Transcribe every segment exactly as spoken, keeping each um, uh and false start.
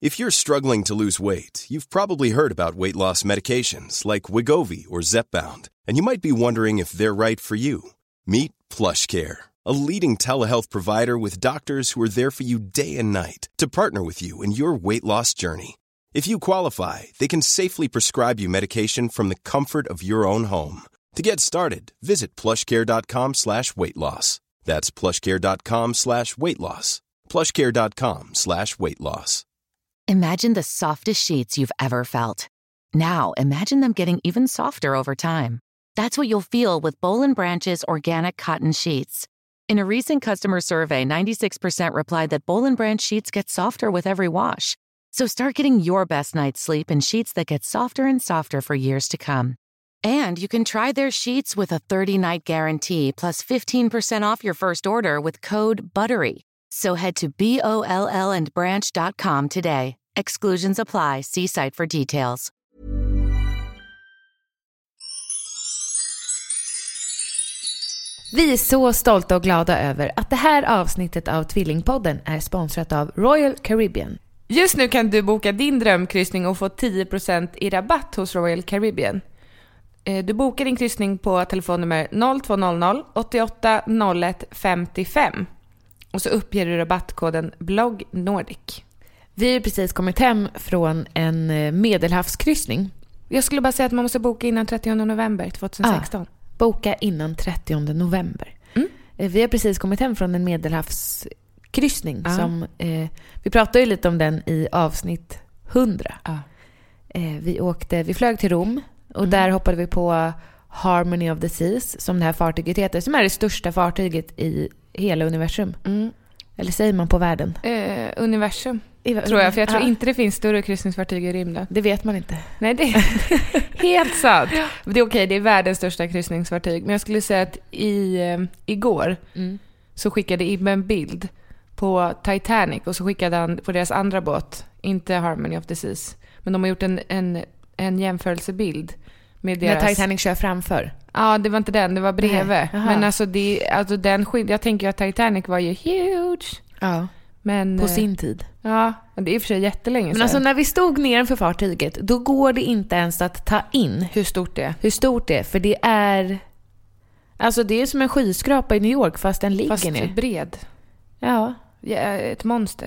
If you're struggling to lose weight, you've probably heard about weight loss medications like Wegovy or Zepbound, and you might be wondering if they're right for you. Meet PlushCare, a leading telehealth provider with doctors who are there for you day and night to partner with you in your weight loss journey. If you qualify, they can safely prescribe you medication from the comfort of your own home. To get started, visit plushcare.com slash weight loss. That's plushcare.com slash weight loss. plushcare.com slash weight loss. Imagine the softest sheets you've ever felt. Now, imagine them getting even softer over time. That's what you'll feel with Boll and Branch's organic cotton sheets. In a recent customer survey, ninety-six percent replied that Boll and Branch sheets get softer with every wash. So start getting your best night's sleep in sheets that get softer and softer for years to come. And you can try their sheets with a thirty-night guarantee plus fifteen percent off your first order with code BUTTERY. So head to B O L L and branch dot com today. Exclusions apply. See site for details. Vi är så stolta och glada över att det här avsnittet av Tvillingpodden är sponsrat av Royal Caribbean. Just nu kan du boka din drömkryssning och få tio procent i rabatt hos Royal Caribbean. Du bokar din kryssning på telefonnummer noll två noll noll åttioåtta noll ett femtiofem och så uppger du rabattkoden BLOGGNORDIC. Vi har precis kommit hem från en medelhavskryssning. Jag skulle bara säga att man måste boka innan trettionde november tjugohundrasexton. Ah, boka innan trettionde november. Mm. Vi har precis kommit hem från en medelhavskryssning. Ah. Som, eh, vi pratade ju lite om den i avsnitt hundra. Ah. Eh, vi, åkte, vi flög till Rom och mm. där hoppade vi på Harmony of the Seas, som det här fartyget heter, som är det största fartyget i hela universum. Mm. Eller säger man på världen? Eh, universum. I, tror jag, för jag tror ja. inte det finns större kryssningsfartyg i rymden. Det vet man inte. Nej, det är helt sant. Det är okej, det är världens största kryssningsfartyg. Men jag skulle säga att i, eh, igår mm. så skickade Ibbe en bild på Titanic och så skickade han på deras andra båt, inte Harmony of the Seas. Men de har gjort en, en, en jämförelsebild med deras... När Titanic kör framför. Ja, det var inte den, det var bredvid. Men alltså, det, alltså den skillnad, jag tänker att Titanic var ju huge. Ja. Men, på sin tid. Ja, det är i och för sig jättelänge sedan. Men alltså när vi stod nedanför fartyget, då går det inte ens att ta in hur stort det är. Hur stort det är, för det är... Alltså det är som en skyskrapa i New York fast den ligger fast ner. Fast bred. Ja. Ja, ett monster.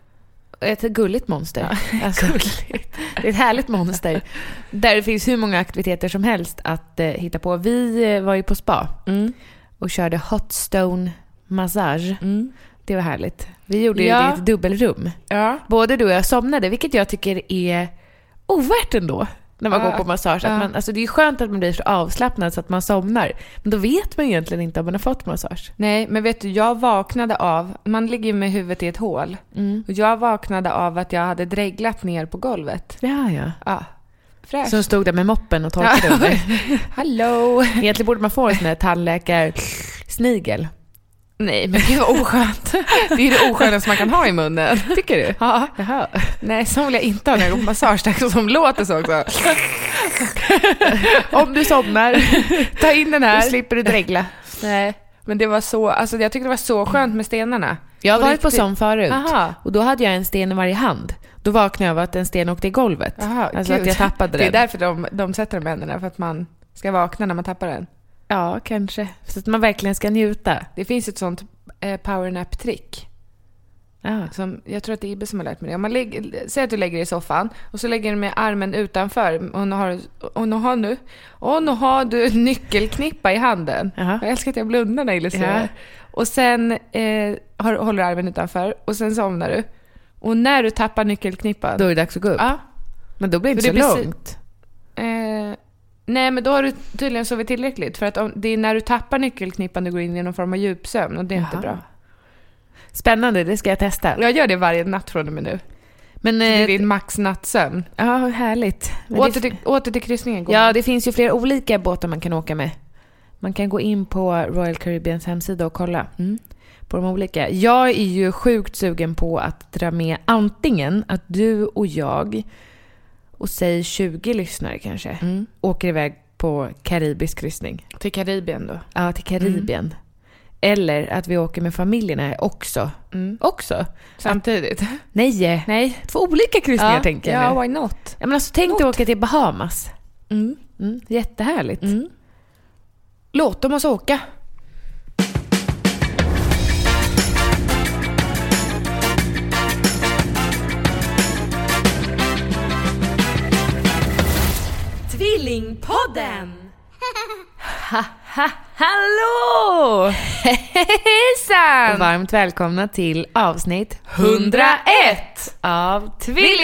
Ett gulligt monster. Ja, alltså, gulligt. Det är ett härligt monster. Där det finns hur många aktiviteter som helst att eh, hitta på. Vi eh, var ju på spa mm. och körde hot stone massage. Mm. Det var härligt. Vi gjorde ja. det i ett dubbelrum. Ja. Både du och jag somnade, vilket jag tycker är ovärt ändå. När man ja. går på massage. Att man, alltså det är skönt att man blir så avslappnad så att man somnar. Men då vet man egentligen inte om man har fått massage. Nej, men vet du, jag vaknade av... Man ligger med huvudet i ett hål. Mm. Och jag vaknade av att jag hade dreglat ner på golvet. Ja, ja. Ja. Fräsch. Som stod där med moppen och torkade ja. under. Hallå! Egentligen borde man få en sån här tandläkar-snigel. Nej, men det var oskönt. Det är det oskönaste man kan ha i munnen. Tycker du? Ja. Jaha. Nej, så vill jag inte ha när jag går på massage som låter så också. Om du somnar, ta in den här. Då slipper du dregla. Nej, men det var så, alltså jag tyckte det var så skönt med stenarna. Jag har varit på sån förut. Aha. Och då hade jag en sten i varje hand. Då vaknade jag av att en sten åkte i golvet. Aha, alltså Gud. Att jag tappade den. Det är därför de, de sätter de händerna, för att man ska vakna när man tappar den. Ja, kanske. Så att man verkligen ska njuta. Det finns ett sånt eh, powernap-trick. Ah. Som, jag tror att det är Ibbe som har lärt mig det. Om man lägger, säg att du lägger i soffan och så lägger du med armen utanför och nu har, och nu har, nu, och nu har du nyckelknippa i handen. Uh-huh. Jag älskar att jag blundar när jag illustrerar. Yeah. Och sen eh, har, håller armen utanför och sen somnar du. Och när du tappar nyckelknippan, då är det dags att gå upp. Ja. Men då blir det inte så precis, långt. Eh, nej, men då har du tydligen sovit tillräckligt. För att om, det är när du tappar nyckelknippan du går in i någon form av djupsömn. Och det är Jaha. inte bra. Spännande, det ska jag testa. Jag gör det varje natt från och med nu. Men det är din max nattsömn. Ja, härligt. Åter till, åter till kryssningen. Ja, man. Det finns ju flera olika båtar man kan åka med. Man kan gå in på Royal Caribbeans hemsida och kolla mm. på de olika. Jag är ju sjukt sugen på att dra med antingen att du och jag och säg tjugo lyssnare kanske mm. åker iväg på karibisk kryssning. Till Karibien då? Ja, till Karibien. Eller att vi åker med familjerna också. Mm. Också. Samtidigt? Nej. Nej. Två olika kryssningar ja. tänker jag. Ja, why not? Ja, men alltså, tänk dig åka till Bahamas. Mm. Mm, jättehärligt. Mm. Låt dem oss åka. Tvillingpodden! ha, ha, hallå! Hejsan! Varmt välkomna till avsnitt hundraett av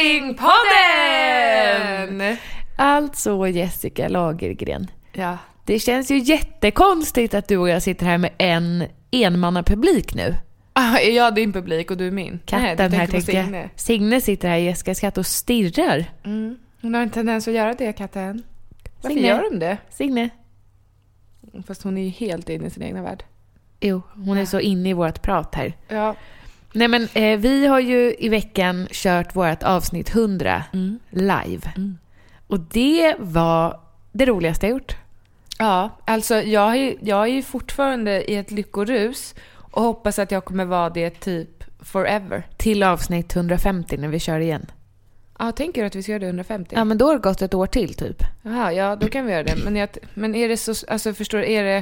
Tvillingpodden! Alltså Jessica Lagergren. Ja. Det känns ju jättekonstigt att du och jag sitter här med en enmannapublik nu. Ah, är jag din publik och du är min? Katten Nej, här tänker Signe. jag. Signe sitter här i Jessicas katt och stirrar. Mm. Hon har en tendens att göra det, katten. Varför Signe. gör de det? Signe. Fast hon är ju helt inne i sin egna värld. Jo, hon är så inne i vårt prat här. Ja. Nej men eh, vi har ju i veckan kört vårt avsnitt hundra Mm. live. Mm. Och det var det roligaste jag gjort. Ja, alltså jag är, jag är ju fortfarande i ett lyckorus och hoppas att jag kommer vara det typ forever. Till avsnitt hundrafemtio när vi kör igen. Ja, tänker du att vi ska göra det hundrafemtio? Ja men då har det gått ett år till typ. Jaha, ja då kan vi göra det. Men, jag, men är det så, alltså förstår du, är det...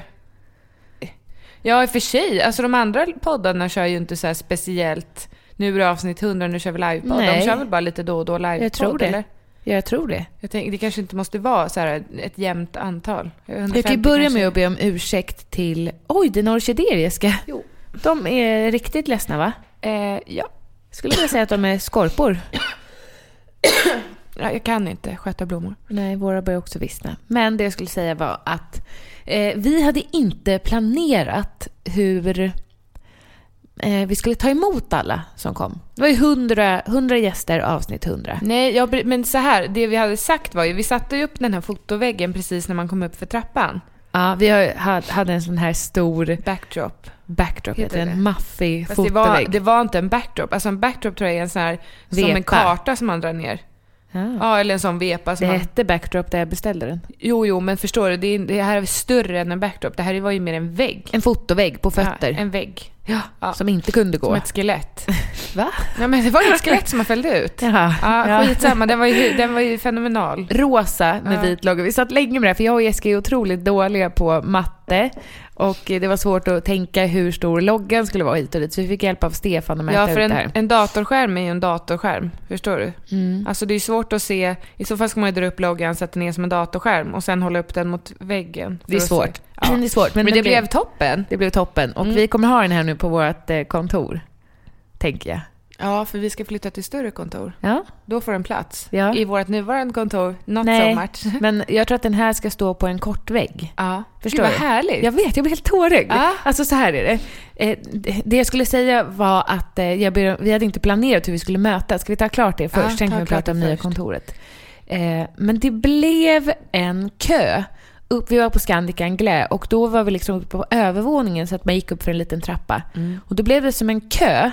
Ja, i och för sig, alltså de andra poddarna kör ju inte så här speciellt, nu är det avsnitt hundra, nu kör vi livepodd. Nej. De kör väl bara lite då och då livepodd, Jag tror det. eller? Jag tror det. Jag tänker, det kanske inte måste vara så här ett jämnt antal. Jag kan ju börja med att be om ursäkt till... Oj, dina orkidéer, Jessica. Jo. De är riktigt ledsna, va? Eh, ja. Skulle jag säga att de är skorpor. ja, jag kan inte sköta blommor. Nej, våra börjar också vissna. Men det jag skulle säga var att eh, vi hade inte planerat hur eh, vi skulle ta emot alla som kom. Det var ju hundra, hundra gäster, avsnitt hundra. Nej, jag, men så här, det vi hade sagt var ju, vi satte ju upp den här fotoväggen precis när man kom upp för trappan. Ja, vi har, hade en sån här stor Backdrop. backdrop, Heter en det? maffig Fast det var, fotovägg. det var inte en backdrop. Alltså en backdrop tror jag är en sån här, som Vepa. en karta som man drar ner. Ja. Ja, eller en sån vepa. Som Det man... hette backdrop där jag beställde den. Jo, jo, men förstår du, det, är, det här är större än en backdrop. Det här var ju mer en vägg. En fotovägg på fötter. Ja, en vägg. Ja, Ja. som inte kunde gå. Som ett skelett. Va? Ja, men det var ju ett skelett som man fällde ut. Jaha. Ja, Ja. skitsamma. Den var ju, den var ju fenomenal. Rosa med Ja. vit logo. Vi satt länge med det, för jag och Jessica är otroligt dåliga på matte. Och det var svårt att tänka hur stor loggan skulle vara hit och dit. Så vi fick hjälp av Stefan att mäta Ja, för ut en, det här. en datorskärm är ju en datorskärm. Förstår du? Mm. Alltså det är svårt att se. I så fall ska man ju dra upp loggan, sätta ner som en datorskärm och sen hålla upp den mot väggen. för Det är att svårt. se. Ja. Det är svårt. Men, Men, det den blev toppen. det blev toppen. Och Mm. vi kommer ha den här nu på vårt eh, kontor. Tänker jag. Ja, för vi ska flytta till större kontor. Ja. Då får den plats. Ja. I vårt nuvarande kontor, not Nej. so much. Men jag tror att den här ska stå på en kort vägg. Ja, Förstår Gud, vad du? härligt. Jag vet, jag blir helt tårögd. Ja. Alltså så här är det. Eh, det jag skulle säga var att eh, jag ber, vi hade inte planerat hur vi skulle mötas. Ska vi ta klart det först? Ja, Sen ta kan vi klart prata om det nya först. kontoret. Eh, men det blev en kö. Upp, vi var på Scandic Anglais och då var vi liksom uppe på övervåningen så att man gick upp för en liten trappa. Mm. Och då blev det som en kö.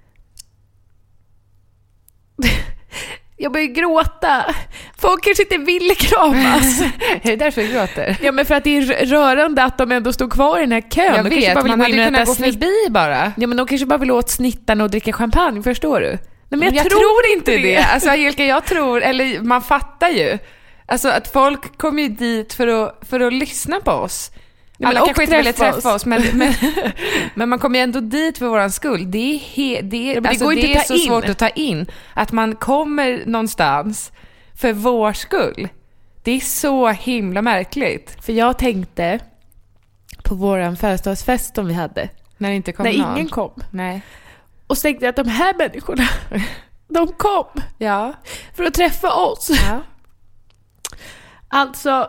Jag började gråta. Folk kanske inte ville kramas. Är det därför du gråter? Ja, men för att det är rörande att de ändå stod kvar i den här kön. Jag De kanske vet, bara vill man gå hade in och ju kunnat äta gå snitt- förbi bara. Ja, men de kanske bara vill åt snittarna och dricka champagne, förstår du? Nej, men jag, Men jag tror, tror inte det. Alltså Angelica, jag tror, eller man fattar ju. Alltså att folk kommer ju dit för att, för att lyssna på oss. men Alla och kanske inte ville träffa träffa oss. oss, men, men, men man kommer ju ändå dit för våran skull. Det är, he, det är, men det alltså, går inte det är att ta så in. svårt att ta in. Att man kommer någonstans för vår skull. Det är så himla märkligt. För jag tänkte på våran födelsedagsfest som vi hade. När det inte kom när någon. ingen kom. Nej. Och så tänkte jag att de här människorna, de kom Ja. för att träffa oss. Ja. Alltså,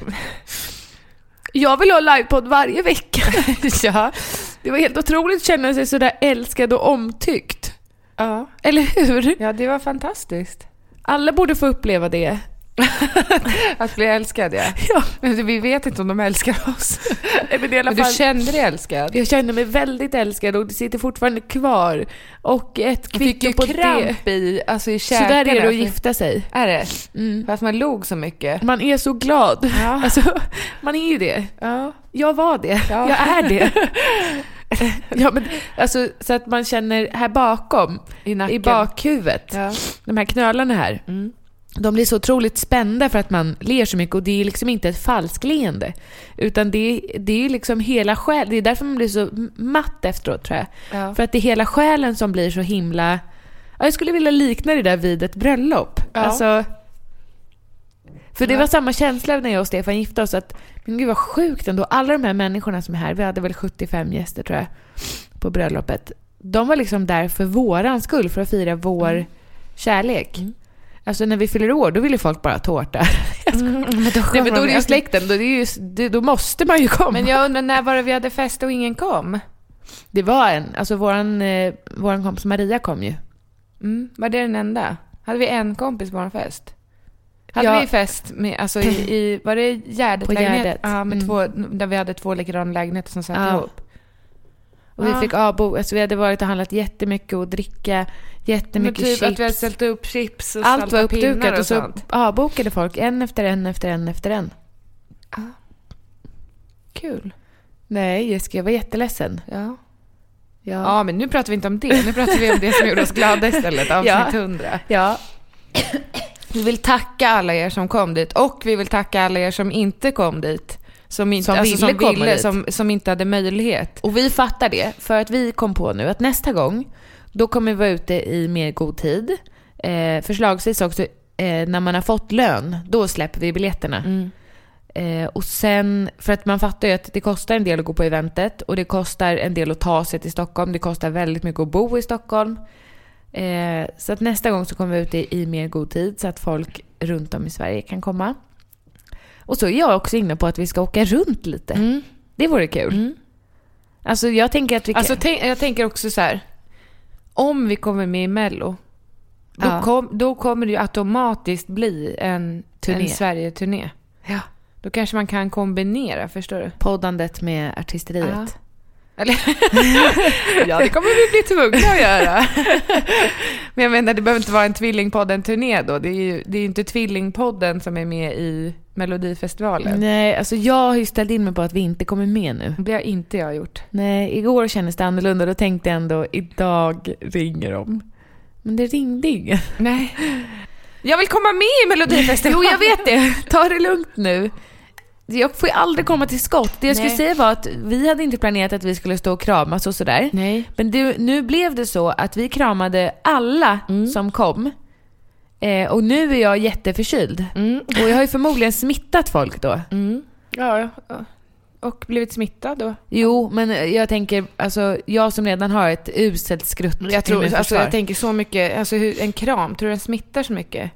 jag vill ha livepodd varje vecka. ja. Det var helt otroligt att känna sig så där älskad och omtyckt. Ja. Eller hur? Ja, det var fantastiskt. Alla borde få uppleva det. Att bli älskad, ja. Ja. Men vi vet inte om de älskar oss. Nej, men det är i alla Men du fall... kände dig älskad? Jag känner mig väldigt älskad och det sitter fortfarande kvar. Och ett Du fick kvitto ju på det. kramp i, alltså i Så käkarna. där är det att gifta sig. Är det? Mm. Fast man log så mycket. Man är så glad. Ja. Alltså, man är ju det. Ja. Jag var det. Ja. Jag är det. Ja, men alltså så att man känner här bakom I, i bakhuvudet. Ja. De här knölarna här. Mm. De blir så otroligt spända för att man ler så mycket, och det är liksom inte ett falskleende, utan det är, det är liksom hela själen. Det är därför man blir så matt efteråt, tror jag. Ja. För att det är hela själen som blir så himla... Jag skulle vilja likna det där vid ett bröllop. Ja. Alltså, för det ja. var samma känsla när jag och Stefan gifte oss, att men gud vad sjukt ändå. Alla de här människorna som är här, vi hade väl sjuttiofem gäster tror jag på bröllopet. De var liksom där för våran skull, för att fira vår mm. kärlek. Mm. Alltså när vi fyller år, då vill ju folk bara tårta. Mm, men då, Nej, men då är det ju släkten, då, är det ju, det, då måste man ju komma. Men jag undrar, när var det vi hade fest och ingen kom? Det var en, alltså våran, eh, våran kompis Maria kom ju. Mm, var det den enda? Hade vi en kompis på vår fest? Hade ja. vi fest med, alltså i, i var det Gärdet lägenhet? Ja, med mm. två, där vi hade två likadana lägenheter som satt ja. ihop. Och vi fick avbo, alltså vi hade varit och handlat jättemycket och dricka jättemycket typ chips. Att vi hade ställt upp chips och allt var uppdukat och, och så avbokade folk en efter en efter en efter en. Ah. Kul. Nej, Jessica, jag var jätteledsen. Ja. Ja. ja, men nu pratar vi inte om det. Nu pratar vi om det som gjorde oss glada istället. Avsnitt ja. hundra. Ja. Vi vill tacka alla er som kom dit. Och vi vill tacka alla er som inte kom dit. Som inte, som, alltså, ville, som, ville som, som inte hade möjlighet. Och vi fattar det. För att vi kom på nu att nästa gång, då kommer vi vara ute i mer god tid. Eh, förslagsvis också eh, när man har fått lön. Då släpper vi biljetterna. Mm. Eh, och sen, för att man fattar ju att det kostar en del att gå på eventet, och det kostar en del att ta sig till Stockholm, det kostar väldigt mycket att bo i Stockholm, eh, så att nästa gång så kommer vi ut i, i mer god tid, så att folk runt om i Sverige kan komma. Och så är jag också inne på att vi ska åka runt lite. Mm. Det vore kul. Mm. Alltså jag tänker att vi kan... Alltså tänk, jag tänker också så här, om vi kommer med i Mello, då, ja. kom, då kommer det ju automatiskt bli en, en Sverige-turné. Ja. Då kanske man kan kombinera, förstår du? Poddandet med artisteriet. Ja. Eller? Ja, det kommer vi bli tvungna att göra. Men jag menar, det behöver inte vara en tvillingpodden-turné då. Det är ju det är ju inte tvillingpodden som är med i Melodifestivalen. Nej, alltså jag har ju ställt in mig på att vi inte kommer med nu. Det har inte jag gjort. Nej, igår kändes det annorlunda. Då tänkte jag ändå, idag ringer de. Men det ringde ingen. Nej. Jag vill komma med i Melodifestivalen. Jo, jag vet det. Ta det lugnt nu. Jag får ju aldrig komma till skott. Det jag skulle Nej. säga var att vi hade inte planerat att vi skulle stå och kramas och sådär. Nej. Men det, nu blev det så att vi kramade alla mm. som kom. Eh, och nu är jag jätteförkyld. Mm. Och jag har ju förmodligen smittat folk då. Mm. Ja, ja. Och blivit smittad då? Jo, men jag tänker, alltså jag som redan har ett uselt skrutt. Jag tror, alltså jag tänker så mycket, alltså hur, en kram, tror du den smittar så mycket?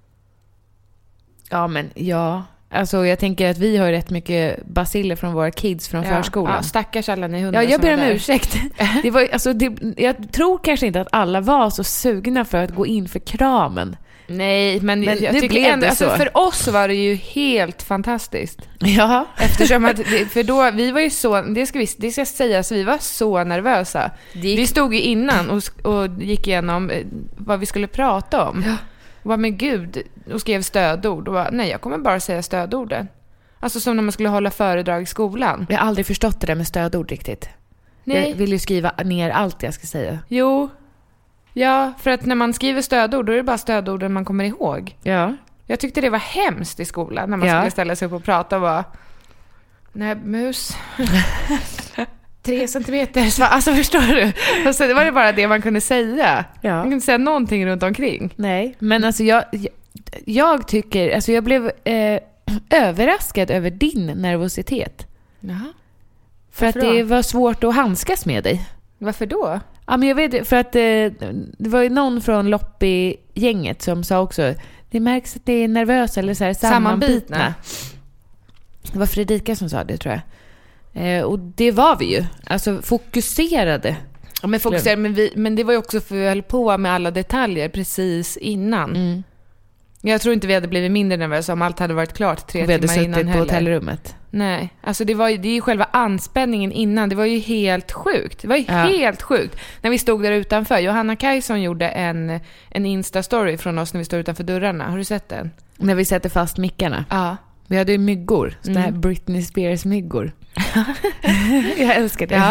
Ja, men ja. Alltså jag tänker att vi har rätt mycket baciller från våra kids från ja, förskolan. Ja, stackars alla ni hundar. Ja, jag ber om ursäkt. Det var, alltså, det, jag tror kanske inte att alla var så sugna för att gå in för kramen. Nej, men, men jag nu blev ändå, det så. Alltså, för oss var det ju helt fantastiskt. Ja. Eftersom att, för då, vi var ju så, det ska, vi, det ska sägas, vi var så nervösa. Gick... Vi stod ju innan och, och gick igenom vad vi skulle prata om. Ja. Och bara, men gud, och skrev stödord. Och bara, nej, jag kommer bara säga stödorden. Alltså som när man skulle hålla föredrag i skolan. Jag har aldrig förstått det där med stödord riktigt. Nej. Jag vill ju skriva ner allt jag ska säga. Jo. Ja, för att när man skriver stödord, då är det bara stödorden man kommer ihåg. Ja. Jag tyckte det var hemskt i skolan när man ja. skulle ställa sig upp och prata och bara, nej, mus. Tre centimeter. Alltså förstår du? Alltså, det var det bara det man kunde säga. Ja. Man kunde säga någonting runt omkring. Nej, men alltså jag, jag, jag tycker, alltså jag blev eh, överraskad över din nervositet. Jaha. För Varför att det då? var svårt att handskas med dig. Varför då? Ja, men jag vet, för att eh, det var ju någon från Loppi-gänget som sa också, det märks att det är nervösa eller så här sammanbitna. sammanbitna. Det var Fredrika som sa det, tror jag. Eh, och det var vi ju. Alltså fokuserade. Ja, men fokuserade, men, vi, men det var ju också för vi höll på med alla detaljer precis innan. Mm. Jag tror inte vi hade blivit mindre nervösa om allt hade varit klart tre timmar innan heller. Vi hade suttit på hotellrummet. Nej, alltså det var ju, det är ju själva anspänningen innan. Det var ju helt sjukt. Det var ju ja. helt sjukt. När vi stod där utanför. Johanna Kajson gjorde en, en Insta-story från oss när vi stod utanför dörrarna. Har du sett den? När vi sätter fast mickarna. Ja. Vi hade ju myggor. Sådana här mm. Britney Spears myggor. Jag älskar det. Ja.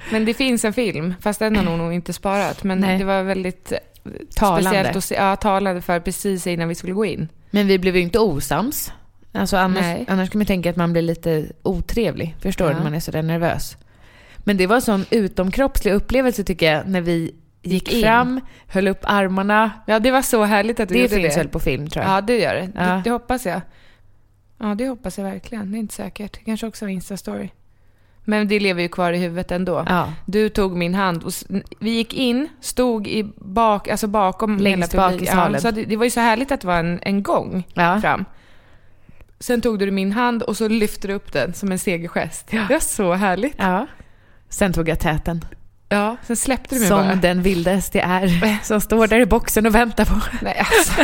Men det finns en film, fast den har nog inte sparat. Men Nej. det var väldigt Talande. speciellt att se, ja, talande för precis innan vi skulle gå in. Men vi blev ju inte osams. Alltså annars, annars kan man tänka att man blir lite otrevlig. Förstår du, Ja. när man är så där nervös. Men det var en sån utomkroppslig upplevelse tycker jag, när vi gick in. fram, höll upp armarna. Ja, det var så härligt att du Det gjorde finns det. väl på film, tror jag. Ja, det gör det. Ja. det. Det hoppas jag. Ja, det hoppas jag verkligen. Det är inte säkert. Kanske också var Insta-story. Men det lever ju kvar i huvudet ändå. Ja. Du tog min hand och s- vi gick in, stod i bak, alltså bakom Längst hela bak publik. i salen. Ja, så det, det var ju så härligt att det var en, en gång Ja. fram. Sen tog du min hand och så lyfte du upp den som en segergest. Ja. Det var så härligt. Ja. Sen tog jag täten. Ja, sen släppte du mig Som bara. den vildaste jag är. Som står där i boxen och väntar på. Nej, alltså.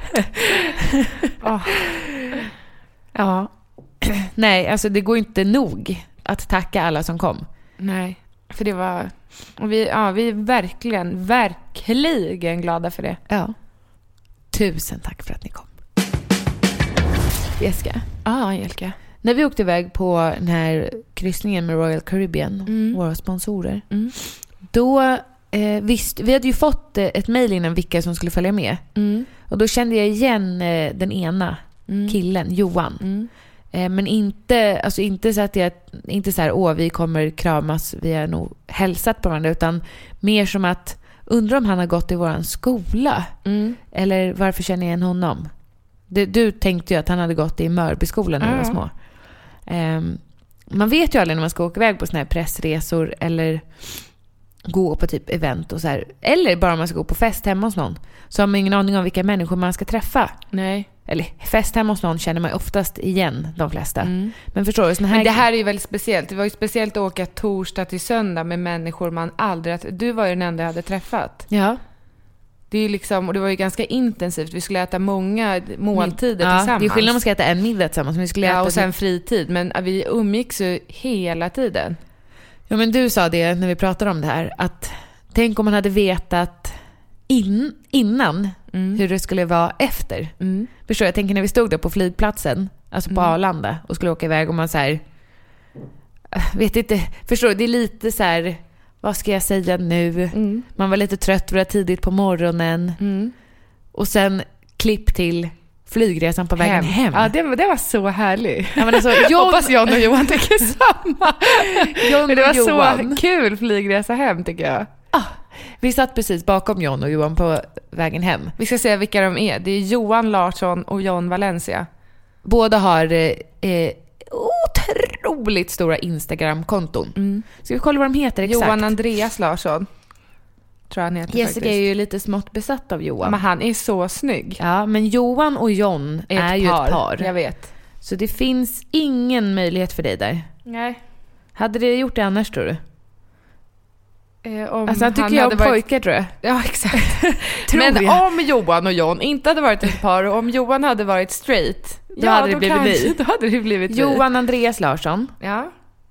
oh. Ja. Nej, alltså det går inte nog att tacka alla som kom. Nej, för det var... Och vi, ja, vi är verkligen, verkligen glada för det. Ja. Tusen tack för att ni kom. Jessica. Ja, Angelica. När vi åkte iväg på den här kryssningen med Royal Caribbean, Mm. våra sponsorer, Mm. då eh, visst, vi hade ju fått eh, ett mejl innan vilka som skulle följa med. Mm. Och då kände jag igen eh, den ena Mm. killen, Johan. Mm. Eh, men inte, alltså inte så att jag, inte så här, åh vi kommer kramas, vi har nog hälsat på varandra, utan mer som att, undrar om han har gått i våran skola. Mm. Eller varför känner jag igen honom? Du, du tänkte ju att han hade gått i Mörbyskolan när vi Ja. var små. Um, man vet ju aldrig när man ska åka iväg på såna här pressresor eller gå på typ event och så här. Eller bara om man ska gå på fest hemma hos någon. Så har man ingen aning om vilka människor man ska träffa. Nej. Eller fest hemma hos någon känner man oftast igen de flesta. Mm. Men förstår du, såna här... Men det här är ju väldigt speciellt. Det var ju speciellt att åka torsdag till söndag med människor man aldrig... Du var ju den enda jag hade träffat. Ja. Det är ju liksom, och det var ju ganska intensivt. Vi skulle äta många måltider ja, tillsammans. det är skillnad om man ska äta en middag tillsammans. Men vi skulle äta Ja, och sen typ- fritid. Men vi umgicks ju hela tiden. Ja, men du sa det när vi pratade om det här, att tänk om man hade vetat in, innan Mm. hur det skulle vara efter. Mm. Förstår jag, jag tänker när vi stod där på flygplatsen, alltså på Mm. Arlanda, och skulle åka iväg och man så här, vet inte, förstår du, det är lite så här, vad ska jag säga nu? Mm. Man var lite trött, var tidigt på morgonen. Mm. Och sen klipp till flygresan på vägen hem. Ja, det var, det var så härligt. Ja, men alltså, John, Hoppas John och Johan tycker samma. John Men det var och Johan. så kul flygresa hem, tycker jag. Ah, vi satt precis bakom John och Johan på vägen hem. Vi ska säga vilka de är. Det är Johan Larsson och John Valencia. Båda har eh, eh, otroligt stora Instagram-konton. Mm. Ska vi kolla vad de heter exakt? Johan Andreas Larsson, tror jag han heter. Jessica faktiskt. är ju lite smått besatt av Johan. Men han är så snygg. Ja, men Johan och John är, Ett ju par. ett par. Jag vet. Så det finns ingen möjlighet för dig där. Nej. Hade det gjort det annars, tror du? Eh, om Alltså han tycker jag hade om varit... pojkar, tror jag. Ja, exakt. Tror Men jag. om Johan och John inte hade varit ett par, och om Johan hade varit straight, Då hade det blivit kanske, vi. Då hade det blivit vi. Johan Andreas Larsson. Ja.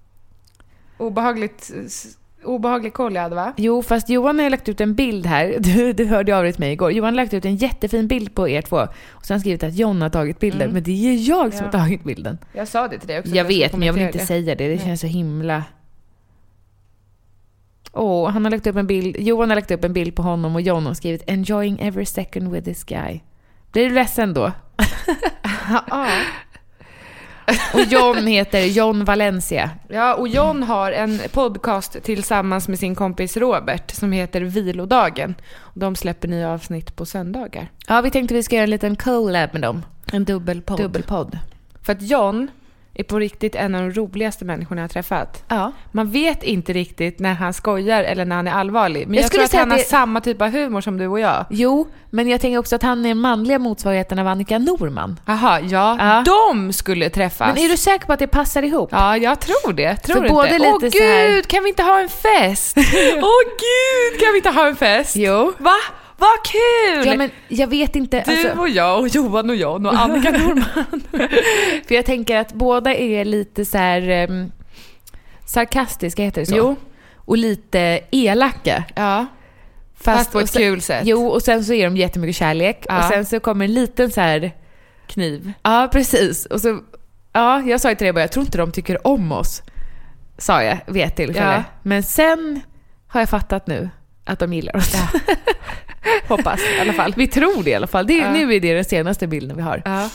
Obehagligt, obehaglig koll jag hade, va? Jo, fast Johan har lagt ut en bild här. Du, du hörde av dig mig igår. Johan har lagt ut en jättefin bild på er två. Och sen skrivit att John har tagit bilden. Mm. Men det är jag som Ja. har tagit bilden. Jag sa det till dig också. Jag skulle vet, men jag vill inte kommentera säga det. Det Nej. känns så himla... Åh, han har lagt upp en bild. Johan har lagt upp en bild på honom och John har skrivit enjoying every second with this guy. Blir du ledsen då? Ja. Och John heter John Valencia. Ja, och John har en podcast tillsammans med sin kompis Robert som heter Vilodagen. Och de släpper nya avsnitt på söndagar. Ja, vi tänkte vi ska göra en liten collab med dem. En dubbelpodd. Dubbelpodd. För att John är på riktigt en av de roligaste människorna jag har träffat. Ja. Man vet inte riktigt när han skojar eller när han är allvarlig. Men Jag jag, skulle tror att säga han att har det- samma typ av humor som du och jag. Jo, men jag tänker också att han är manliga motsvarigheten av Annika Norman. Jaha, ja. Ja. De skulle träffas. Men är du säker på att det passar ihop? Ja, jag tror det. Tror För du både inte? Åh lite så här- gud, kan vi inte ha en fest? Åh gud, kan vi inte ha en fest? Jo. Va? Vad kul! Ja, men jag vet inte. Du Alltså, och jag och Johan och John och Annika Norman. för jag tänker att båda är lite så här um, sarkastiska, heter det så? Jo. Och lite elaka. Ja. Fast på och ett sen, kul sätt. Jo, och sen så är de jättemycket kärlek. Ja. Och sen så kommer en liten så här... Kniv. Ja, precis. Och så... Ja, jag sa ju till dig bara, jag tror inte de tycker om oss. sa jag vid ett tillfälle. Ja. Men sen har jag fattat nu att de gillar oss. Ja. Hoppas i alla fall. Vi tror det i alla fall. Det, Ja. Nu är det den senaste bilden vi har. Ja.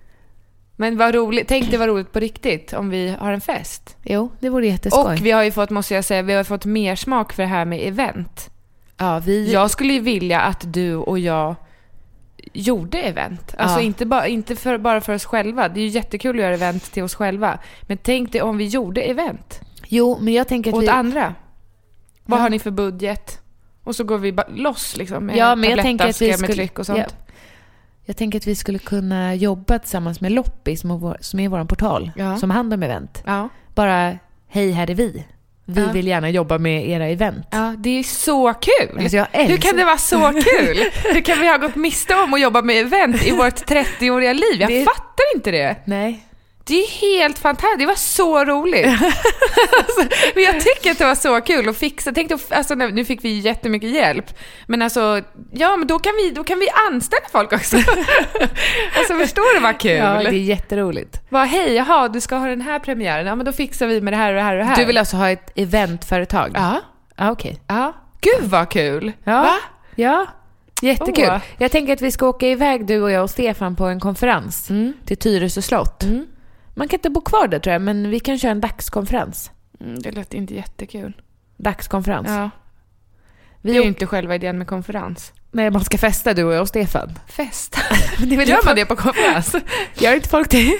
Men vad roligt. Tänk det var roligt på riktigt om vi har en fest. Jo, det vore jätteskoj. Och vi har ju fått, måste jag säga, vi har fått mer smak för det här med event. ja, vi... Jag skulle ju vilja att du och jag gjorde event. Alltså Ja. inte, ba, inte för, bara för oss själva. Det är ju jättekul att göra event till oss själva. Men tänk dig om vi gjorde event Jo, men jag tänker att åt vi... andra. Vad Ja. har ni för budget? Och så går vi bara loss liksom, med Ja, men jag tänker att vi tablettaskar med skulle... tryck och sånt. Ja. Jag tänker att vi skulle kunna jobba tillsammans med Loppis som är vår, som är vår portal. Ja. Som hand om event. Ja. Bara, hej, här är vi. Vi Ja. vill gärna jobba med era event. Ja, det är så kul. Alltså, jag Hur älskar- kan det vara så kul? Hur kan vi ha gått miste om att jobba med event i vårt trettioåriga liv? Jag Det- fattar inte det. Nej. Det är helt fantastiskt. Det var så roligt. alltså, men jag tycker att det var så kul att fixa. Tänkte, alltså, nu fick vi jättemycket hjälp. Men alltså, ja, men då kan vi, då kan vi anställa folk också. alltså, förstår du vad kul? Ja, det är jätteroligt. Vad, hej, jaha, du ska ha den här premiären. Ja, men då fixar vi med det här och det här och det här. Du vill alltså ha ett eventföretag? Ja. Ja, okej. Ja. Gud vad kul. Ja. Va? Ja, jättekul. Åh. Jag tänker att vi ska åka iväg, du och jag och Stefan, på en konferens Mm. till Tyresö slott. Mm. Man kan inte bo kvar där, tror jag, men vi kan köra en dagskonferens. Mm, det lät inte jättekul. Dagskonferens. Ja. Vi Det är ju åker... inte själva idén med konferens. Nej, man ska festa, du och jag och Stefan. Fest. Det vill Gör jag man det på konferens? Gör inte folk det?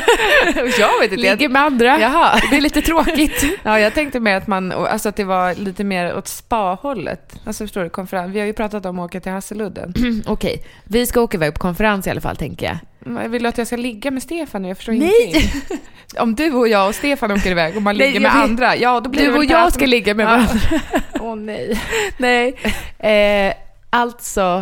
jag vet inte. Ligger med andra. Jaha. Det är lite tråkigt. Ja, jag tänkte mer att man, alltså att det var lite mer åt spa-hållet. Alltså förstår du, konferens. Vi har ju pratat om att åka till Hasseludden. Okej, vi ska åka iväg på konferens i alla fall, tänker jag. Jag vill att jag ska ligga med Stefan nu, jag förstår Nej. ingenting. Om du och jag och Stefan åker iväg och man Nej, ligger jag med vet. andra, ja då blir det Du väl och det här jag som- ska ligga med Ja. varandra. Åh nej. Nej, eh, alltså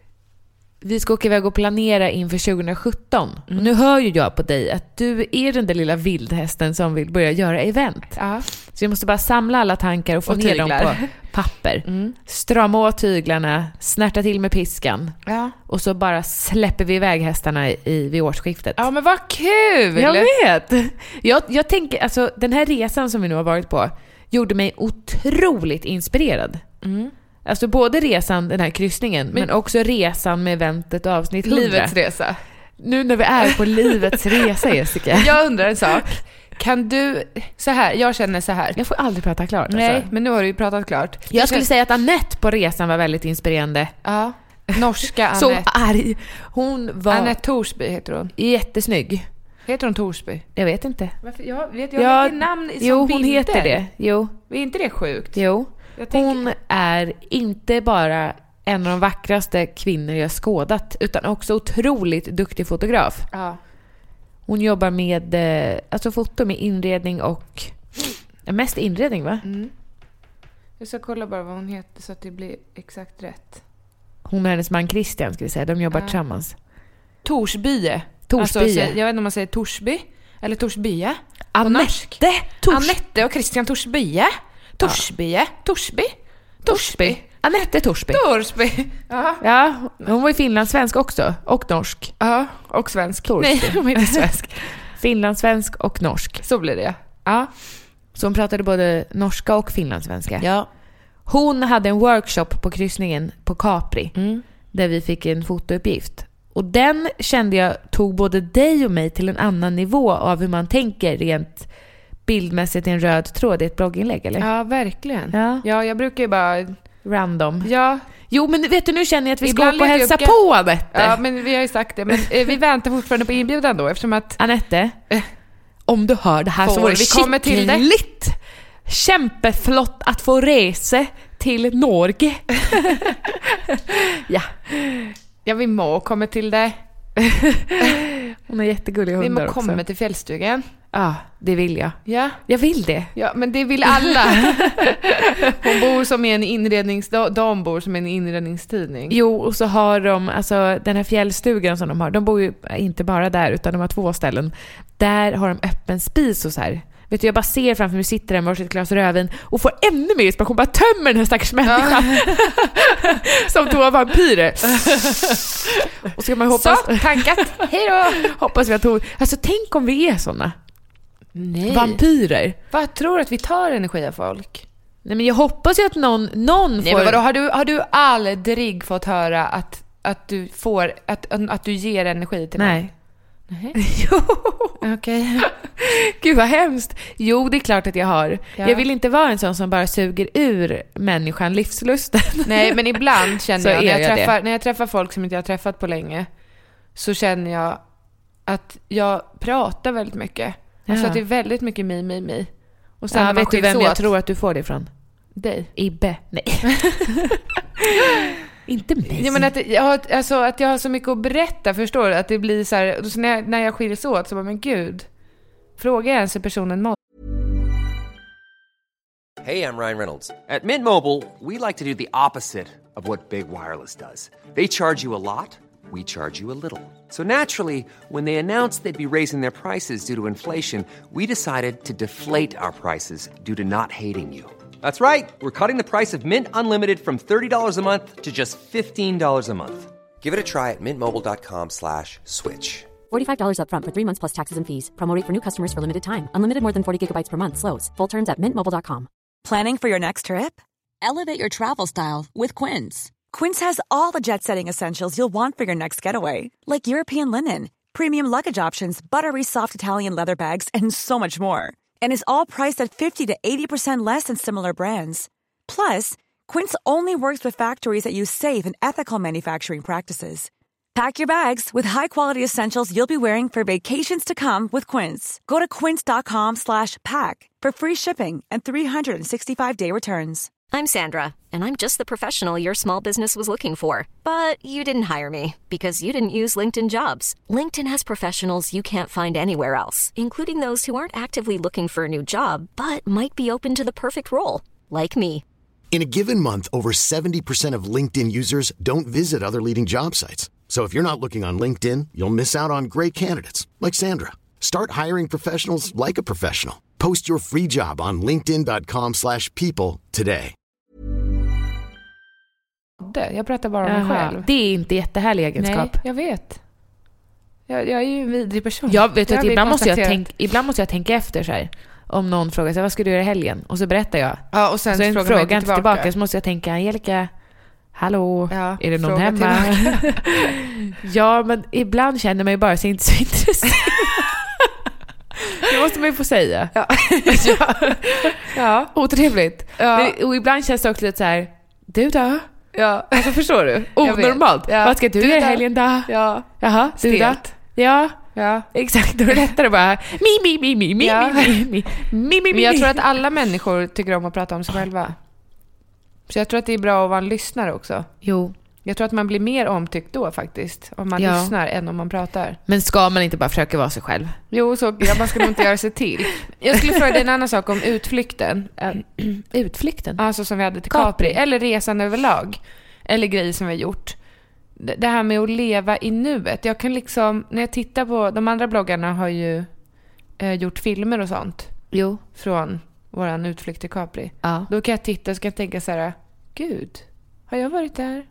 vi ska åka iväg och planera inför tjugo sjutton. Mm. Och nu hör ju jag på dig att du är den där lilla vildhästen som vill börja göra event. Ja. Så vi måste bara samla alla tankar och få Och ner dem tyglar. på papper. Mm. Strama åt tyglarna, snärta till med piskan. Ja. Och så bara släpper vi iväg hästarna i, vid årsskiftet. Ja, men vad kul! Jag vet! Jag, jag tänker, alltså den här resan som vi nu har varit på gjorde mig otroligt inspirerad. Mm. Alltså både resan, den här kryssningen, men, Men- också resan med eventet avsnitt hundra. Livets resa. Nu när vi är på livets resa, Jessica. Jag undrar en sak. Kan du, så här, jag känner så här. Jag får aldrig prata klart. Nej, Alltså. men nu har du ju pratat klart. Jag skulle säga att Annette på resan var väldigt inspirerande. Ja, norska Så Annette. arg. Hon var Annette Torsby heter hon. jättesnygg. Heter hon Torsby? Jag vet inte. Varför? Jag vet, jag Ja, vet inte namn som Jo, hon bilder. heter det. Jo, Är inte det sjukt? jo. Jag tänker, Hon är inte bara en av de vackraste kvinnor jag skådat, utan också otroligt duktig fotograf. ja. Hon jobbar med eh, alltså foto med inredning och ja, mest inredning, va? Mm. Jag ska kolla bara vad hon heter så att det blir exakt rätt. Hon och hennes man Christian, ska vi säga. De jobbar Ja. tillsammans. Torsbye. Torsbye. Alltså, jag vet inte om man säger Torsby eller Torsbye. Annette Tors- Annette och Christian Torsbye. Torsbye. Torsby. Torsby. Annette Torsby. Torsby. Ja. Ja, hon var ju finlandssvensk också. Och norsk. Ja, och svensk. Torsby. Nej, hon är inte svensk. Finlandssvensk och norsk. Så blir det. Ja. Så hon pratade både norska och finlandssvenska. Ja. Hon hade en workshop på kryssningen på Capri. Mm. Där vi fick en fotouppgift. Och den kände jag tog både dig och mig till en annan nivå av hur man tänker rent bildmässigt i en röd tråd i ett blogginlägg, eller? Ja, verkligen. Ja. Ja, jag brukar ju bara... Random. Ja, Jo, men vet du, nu känner jag att vi ska Ibland åka och letar hälsa jag upp- på Annette. ja, men vi har ju sagt det. Men eh, vi väntar fortfarande på inbjudan då, eftersom att... Annette, Eh. om du hör det här Får så var det vi kommer till det. skickligt. Kämpeflott att få resa till Norge. Ja, Ja, vi må komma till det. hon är jättegullig Vi hundar må också. komma till fjällstugan. Ja, det vill jag. Ja. Jag vill det. Ja, men det vill alla. Hon bor som i en inrednings... De bor som i en inredningstidning. Jo, och så har de, alltså den här fjällstugan som de har, de bor ju inte bara där utan de har två ställen. Där har de öppen spis och så här. Vet du, jag bara ser framför mig, sitter där med sitt glas rödvin och får ännu mer inspiration. Bara tömmer den här stackars människan. Ja. Som två vampyrer. Och så kan man hoppas... Så, tankat. Hej då! hoppas vi att hon... Alltså tänk om vi är såna. Nej. Vampyrer. Vad tror du att vi tar energi av folk? Nej, men jag hoppas ju att någon, någon Nej, får... men vadå, har, du, har du aldrig fått höra att, att, du får, att, att du ger energi till Nej. någon? Nej. Jo. Okej. Okay. Gud vad hemskt. Jo, det är klart att jag har. Ja. Jag vill inte vara en sån som bara suger ur människan livslusten. Nej, men ibland känner jag, när jag, jag träffar, när jag träffar folk som inte jag har träffat på länge, så känner jag att jag pratar väldigt mycket. Ja. Alltså att det är väldigt mycket mi, mi, mi. Och sen ja, vet du vem åt... jag tror att du får det ifrån? Dig. Ibbe. Nej. Inte mig. Ja, men att jag, har, alltså, att jag har så mycket att berätta, förstår du? Att det blir så här, så när, jag, när jag skiljs åt så bara, men gud, frågar jag ens hur personen mår. Hey, I'm Ryan Reynolds. At Mint Mobile, we like to do the opposite of what Big Wireless does. They charge you a lot, we charge you a little. So naturally, when they announced they'd be raising their prices due to inflation, we decided to deflate our prices due to not hating you. That's right. We're cutting the price of Mint Unlimited from thirty dollars a month to just fifteen dollars a month. Give it a try at mintmobile.com slash switch. forty-five dollars up front for three months plus taxes and fees. Promo rate for new customers for limited time. Unlimited more than forty gigabytes per month slows. Full terms at mint mobile dot com. Planning for your next trip? Elevate your travel style with Quince. Quince has all the jet-setting essentials you'll want for your next getaway, like European linen, premium luggage options, buttery soft Italian leather bags, and so much more. And is all priced at fifty to eighty percent less than similar brands. Plus, Quince only works with factories that use safe and ethical manufacturing practices. Pack your bags with high-quality essentials you'll be wearing for vacations to come with Quince. Go to quince.com slash pack for free shipping and three sixty-five day returns. I'm Sandra, and I'm just the professional your small business was looking for. But you didn't hire me because you didn't use LinkedIn Jobs. LinkedIn has professionals you can't find anywhere else, including those who aren't actively looking for a new job, but might be open to the perfect role, like me. In a given month, over seventy percent of LinkedIn users don't visit other leading job sites. So if you're not looking on LinkedIn, you'll miss out on great candidates, like Sandra. Start hiring professionals like a professional. Post your free job on linkedin.com slash people today. Jag pratar bara om mig själv. Det är inte jättehärlig egenskap. Nej, jag vet. Jag, jag är ju en vidrig person. Jag vet att ibland måste jag, tänk, ibland måste jag tänka efter så här. Om någon frågar sig, vad ska du göra i helgen? Och så berättar jag. Ja, och sen så frågar frågar jag inte tillbaka. tillbaka. Så måste jag tänka, Angelica, hallå, ja, är det någon hemma? Ja, men ibland känner man ju bara sig inte så intresserad. Det måste man ju få säga. Ja. Ja. Ja. Otrevligt. Ja. Och ibland känns det också lite så här, du då? Ja. Alltså, förstår du? Onormalt. Oh, ja. Vad ska du, du göra i helgen då? Ja. Jaha, du då? Ja. Ja. Exakt, då är det lättare bara mi, mi, mi, mi, mi, ja. mi, mi, mi, mi, mi. Men jag tror att alla människor tycker om att prata om sig själva. Så jag tror att det är bra att vara en lyssnare också. Jo. Jag tror att man blir mer omtyckt då faktiskt, om man ja. lyssnar än om man pratar. Men ska man inte bara försöka vara sig själv? Jo, så ja, man ska nog inte göra sig till. Jag skulle fråga dig en annan sak om utflykten. Utflykten? Alltså som vi hade till Capri. Capri. Eller resan överlag. Eller grejer som vi har gjort. Det här med att leva i nuet. Jag kan liksom, när jag tittar på, de andra bloggarna har ju eh, gjort filmer och sånt. Jo. Från våran utflykt till Capri. Ja. Då kan jag titta och ska jag tänka så här, gud, har jag varit där?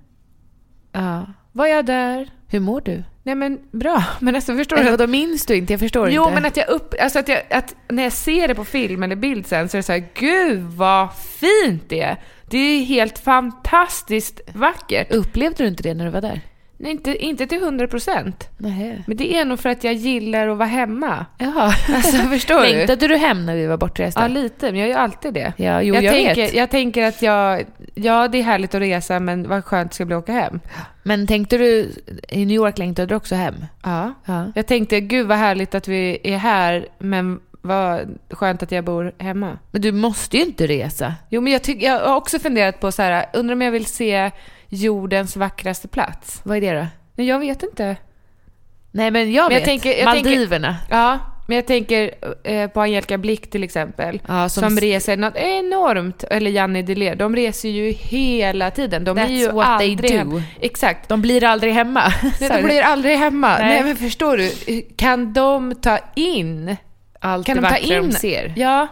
Ja. Var jag där? Hur mår du? Nej men bra, men alltså förstår eller du? Då minns du inte, jag förstår jo, inte. Jo, men att jag upp, alltså att jag, att när jag ser det på film eller bild sen så är det så här, gud vad fint det är. Det är helt fantastiskt vackert. Upplevde du inte det när du var där? Nej, inte, inte till hundra procent. Nej. Men det är nog för att jag gillar att vara hemma. Jaha. Alltså, förstår du? Längtade du hem när vi var bortresta? Ja, lite. Men jag gör alltid det. Ja, jo, jag, jag tänker, vet. jag tänker att jag... Ja, det är härligt att resa, men vad skönt ska bli att åka hem. Men tänkte du... I New York längtade du också hem? Ja. ja. Jag tänkte, gud vad härligt att vi är här, men vad skönt att jag bor hemma. Men du måste ju inte resa. Jo, men jag, tyck, jag har också funderat på så här... Undrar om jag vill se jordens vackraste plats. Vad är det då? Nej, jag vet inte. Nej, men jag men vet. Jag tänker, jag Maldiverna. Tänker, ja, men jag tänker eh, på Angelica Blick till exempel. Ja, som, som reser något enormt. Eller Janne Deler. De reser ju hela tiden. De That's är ju what aldrig they do. Hem. Exakt. De blir aldrig hemma. Nej, de blir aldrig hemma. Nej. Nej, men förstår du? Kan de ta in allt kan det de ta vackra in? de ser? Ja.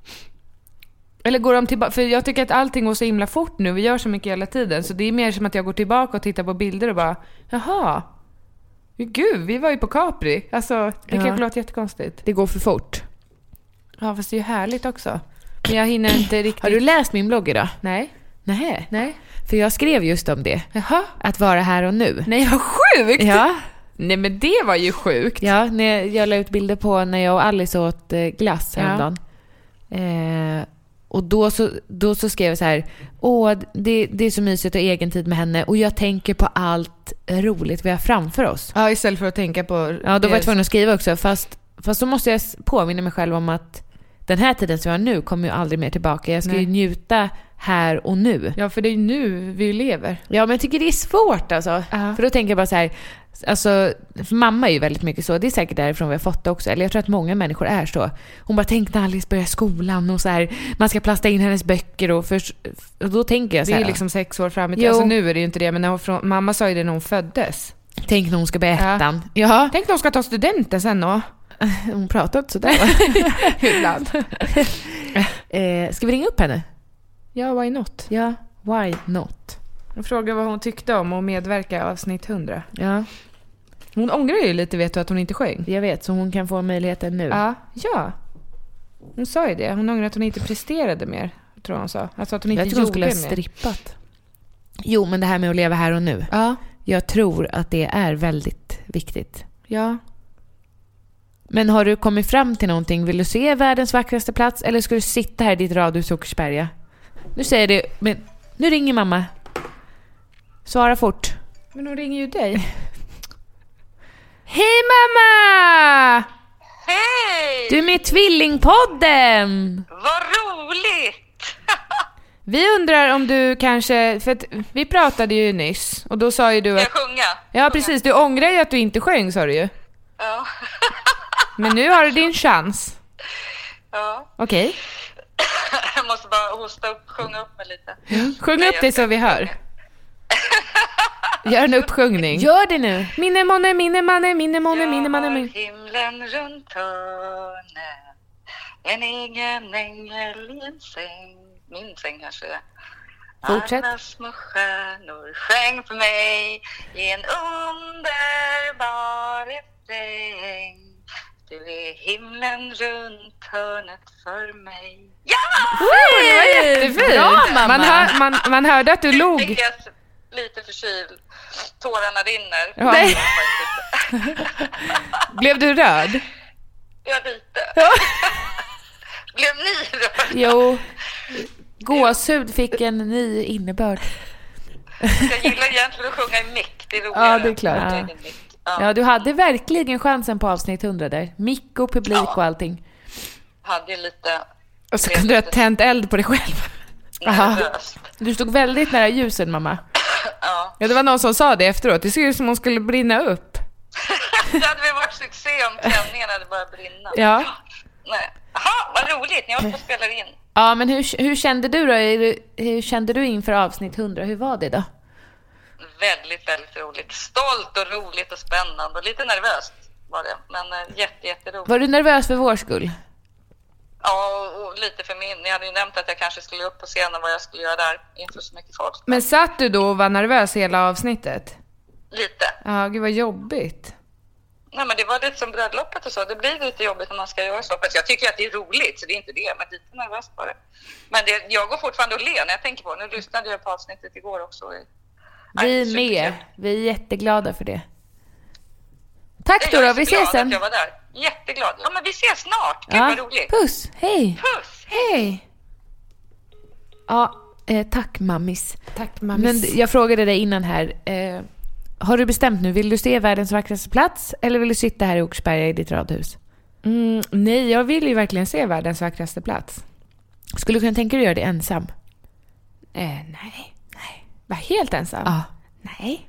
Eller går de tillbaka? För jag tycker att allting går så himla fort nu. Vi gör så mycket hela tiden. Så det är mer som att jag går tillbaka och tittar på bilder och bara, jaha. Gud, vi var ju på Capri. Alltså, det ja. kan låta jättekonstigt. Det går för fort. Ja, fast det är ju härligt också. Men jag hinner inte riktigt... Har du läst min blogg idag? Nej. Nej. Nej. För jag skrev just om det. Jaha. Att vara här och nu. Nej, vad sjukt! Ja. Nej, men det var ju sjukt. Ja, när jag la ut bilder på när jag och Alice åt glass häromdagen. Ja. Eh, och då så, då så skrev jag så här: åh, det, det är så mysigt att ha egen tid med henne. Och jag tänker på allt roligt vi har framför oss. Ja, istället för att tänka på... Ja, då var jag tvungen att skriva också. Fast, fast så måste jag påminna mig själv om att den här tiden som jag har nu kommer ju aldrig mer tillbaka. Jag ska Nej. ju njuta här och nu. Ja, för det är ju nu vi lever. Ja, men jag tycker det är svårt alltså. Uh-huh. För då tänker jag bara så här, alltså, för mamma är ju väldigt mycket så. Det är säkert därifrån vi har fått det också. Eller jag tror att många människor är så. Hon bara, tänk när Alice börjar skolan och så här, man ska plasta in hennes böcker och, för, och då tänker jag så här. Det är ju liksom sex år fram i tiden. Alltså nu är det ju inte det, men när hon, från, mamma sa ju det när hon föddes. Tänk när hon ska börja ettan. Ja. Ja. Tänk när hon ska ta studenten sen då. Hon pratar inte sådär. Ibland. eh, ska vi ringa upp henne? Ja, why not? Ja, why not? Jag frågar vad hon tyckte om att medverka i avsnitt hundra. Ja. Hon ångrar ju lite, vet du, att hon inte sjöng. Jag vet, så hon kan få möjligheten nu. Ja, ja. Hon sa ju det. Hon ångrar att hon inte presterade mer, tror hon sa. Alltså att hon inte jag tror hon skulle ha mer. strippat. Jo, men det här med att leva här och nu. Ja. Jag tror att det är väldigt viktigt. Ja. Men har du kommit fram till någonting? Vill du se världens vackraste plats? Eller ska du sitta här i ditt radhus i Åkersberga? Nu säger det, men nu ringer mamma. Svara fort. Men hon ringer ju dig. Hej mamma! Hej! Du är med i Tvillingpodden! Vad roligt! Vi undrar om du kanske, för att vi pratade ju nyss och då sa ju du att... Jag sjunga. Ja, precis. Du ångrar ju att du inte sjöng, sa du ju. Ja. Men nu har du din chans. Ja. Okej. Okay. Jag måste bara hosta upp, sjunga upp mig lite. Mm. Sjung upp det så vi hör. Gör en uppsjungning. Gör det nu. Minne måne, minne manne, minne måne, minne manne. Jag har himlen runt hörnet, en egen ängel i en säng. Min säng kanske. Fortsätt. Alla små stjärnor sjöng för mig i en underbar refräng. Du är himlen runt hörnet för mig. Ja! Oh, det var jättefint. Bra, mamma. Man, hör, man, man hörde att du log. Jag är lite förkyld. Tårarna rinner. Ja. Nej. Blev du röd? Ja, lite. Blev ni röd? Jo. Gåshud fick en ny innebörd. Jag gillar egentligen att sjunga i mick. Det är roligare. Ja, det är klart. Ja. Ja. Ja, du hade verkligen chansen på avsnitt hundra där. Mick och publik ja. och allting. Hade lite... Och så kunde du ha tänt eld på dig själv. Nervöst. Du stod väldigt nära ljusen, mamma. Ja. Ja, det var någon som sa det efteråt. Det ser ut som hon skulle brinna upp. Det hade väl varit succé om tändningen hade börjat brinna. Ja. Nej. Aha, vad roligt. Ni håller på att spela in. Ja, men hur, hur kände du då? Hur kände du inför avsnitt hundra? Hur var det då? Väldigt, väldigt roligt. Stolt och roligt och spännande. Och lite nervöst var det. Men jätte, jätteroligt. Var du nervös för vår skull? Ja, och lite för min. Ni hade ju nämnt att jag kanske skulle upp på scenen vad jag skulle göra där inför så mycket folk. Men satt du då och var nervös hela avsnittet? Lite. Ja, gud vad jobbigt. Nej, men det var lite som bröllopet och så. Det blir lite jobbigt när man ska göra så. Jag tycker att det är roligt, så det är inte det. Men lite nervöst bara. Men det, jag går fortfarande och ler när jag tänker på det. Nu lyssnade jag på avsnittet igår också. Vi är med. Vi är jätteglada för det. Tack då, då. Vi ses sen. Jag var där. Jätteglad. Ja, men vi ses snart. Gud, ja. vad roligt. Puss. Hej. Puss. Hej. Ja, eh, tack mammis. Tack mammis. Men jag frågade dig innan här. Eh, har du bestämt nu? Vill du se världens vackraste plats? Eller vill du sitta här i Åkersberga i ditt radhus? Mm, nej, jag vill ju verkligen se världens vackraste plats. Skulle du kunna tänka dig att göra det ensam? Eh, nej. Nej. Var helt ensam? Ja. Nej.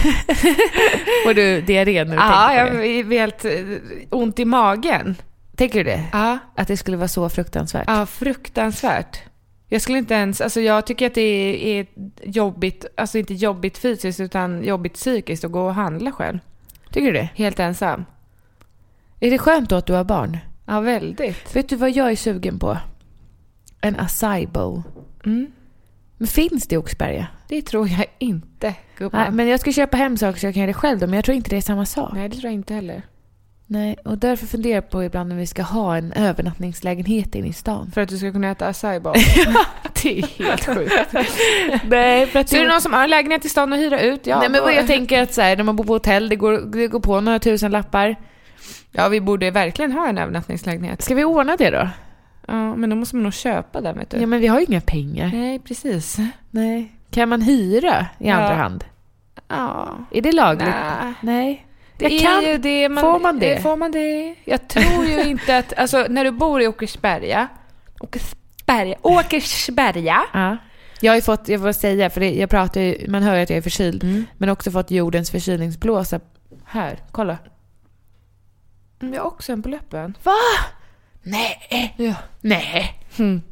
Får du diarré när du ja, tänker på det? Ja, jag har helt ont i magen. Tänker du det? Ja. Att det skulle vara så fruktansvärt? Ja, fruktansvärt. Jag skulle inte ens, alltså jag tycker att det är, är jobbigt, alltså inte jobbigt fysiskt utan jobbigt psykiskt att gå och handla själv. Tycker du det? Helt ensam. Är det skönt då att du har barn? Ja, väldigt. Vet du vad jag är sugen på? En acai bowl. Mm. Men finns det i Åkersberga? Det tror jag inte, gubben. Nej, men jag ska köpa hem saker så jag kan göra det själv då, men jag tror inte det är samma sak. Nej, det tror jag inte heller. Nej, och därför funderar jag på ibland när vi ska ha en övernattningslägenhet in i stan. För att du ska kunna äta acai bowl. Det är helt sjukt. Nej, för att så är det någon som har en lägenhet i stan att hyra ut? Ja, nej, men vad jag tänker att så här, när man bor på hotell, det går, det går på några tusen lappar. Ja, vi borde verkligen ha en övernattningslägenhet. Ska vi ordna det då? Ja, men då måste man nog köpa den, vet du. Ja, men vi har ju inga pengar. Nej, precis. Nej. Kan man hyra i ja. andra hand? Ja. Är det lagligt? Nej. Nej. Det är kan. Ju det man, får man det? Får man det? Jag tror ju inte att... Alltså, när du bor i Åkersberga... Åkersberga... Åkersberga... Ja. Jag har ju fått, jag får säga, för det, jag pratar ju, man hör ju att jag är förkyld, mm. men också fått jordens förkylningsblåsa. Här, kolla. Mm, jag har också en på läppen. Va? Nej. Ja. Nej. Mm.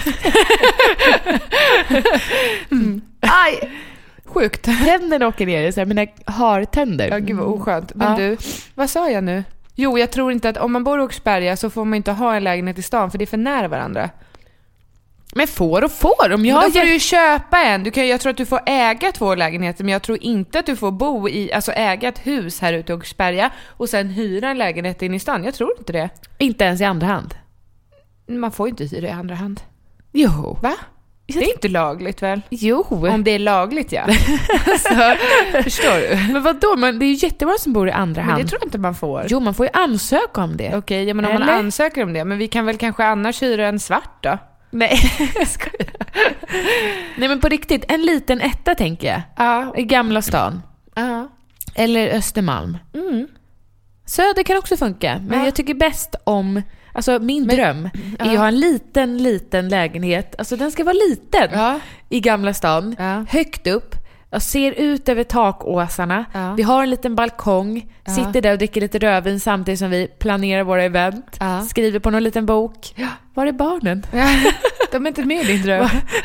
mm. Aj. Sjukt. Tänderna åker ner, så här, mina hartänder. Ja, gud vad oskönt. Men ja. du, vad sa jag nu? Jo, jag tror inte att om man bor i Åkersberga så får man inte ha en lägenhet i stan, för det är för nära varandra. Men får och får. Om jag men då får jag... du ju köpa en. Du kan, jag tror att du får äga två lägenheter, men jag tror inte att du får bo i, alltså äga ett hus här ute i Åkersberga och sen hyra en lägenhet in i stan. Jag tror inte det. Inte ens i andra hand. Man får inte hyra i andra hand. Jo. Va? Det är inte lagligt väl? Jo. Om det är lagligt, ja. Så, förstår du? Men vadå? Men det är ju jättemånga som bor i andra hand. Men det tror jag inte man får. Jo, man får ju ansöka om det. Okej, okay, ja, men om Eller? man ansöker om det. Men vi kan väl kanske annars hyra en svart då? Nej, jag skojar. Nej, men på riktigt, en liten etta tänker jag. Ja. I Gamla stan. Ja. Eller Östermalm. Mm. Söder kan också funka. Men ja. jag tycker bäst om... Alltså min men, dröm ja. är att ha en liten, liten lägenhet. Alltså den ska vara liten. Ja. I Gamla stan. Ja. Högt upp. Jag ser ut över takåsarna. Ja. Vi har en liten balkong. Ja. Sitter där och dricker lite rödvin samtidigt som vi planerar våra event. Ja. Skriver på någon liten bok. Ja. Var är barnen? Ja. De är inte med i din dröm.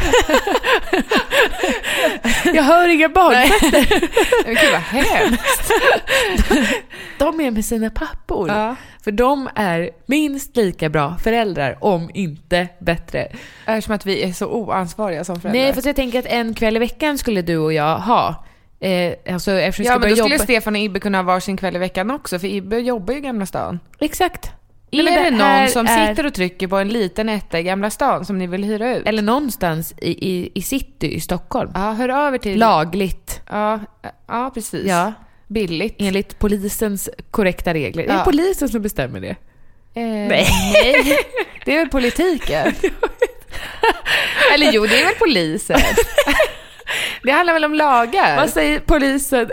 Jag hör inga barn. Men gud vad hemskt. De är med sina pappor. Ja. För de är minst lika bra föräldrar, om inte bättre. Det är som att vi är så oansvariga som föräldrar. Nej, för jag tänker att en kväll i veckan skulle du och jag ha. Eh, alltså, ja, men då skulle jobba... Stefan och Ibbe kunna ha varsin kväll i veckan också. För Ibbe jobbar ju i Gamla stan. Exakt. Är det, det någon som är... sitter och trycker på en liten etta i Gamla stan som ni vill hyra ut? Eller någonstans i, i, i city i Stockholm. Ja, hör över till... Lagligt. Ja, ja precis. Ja. Billigt. Enligt polisens korrekta regler. Ja. Är det polisen som bestämmer det? Eh, nej. nej. Det är väl politiken. Eller jo, det är väl polisen. Det handlar väl om lagar. Vad säger polisen?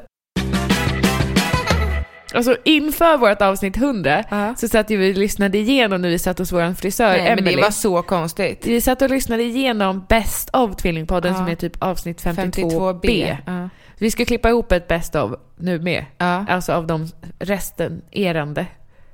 Alltså inför vårt avsnitt hundra uh-huh. så satt vi och lyssnade igenom när vi satt hos vår frisör Nej, Emily. Men det var så konstigt. Vi satt och lyssnade igenom Best of Tvillingpodden uh-huh. som är typ avsnitt femtiotvå B. Uh-huh. Vi ska klippa ihop ett Best of nu med. Uh-huh. Alltså av de resten erande.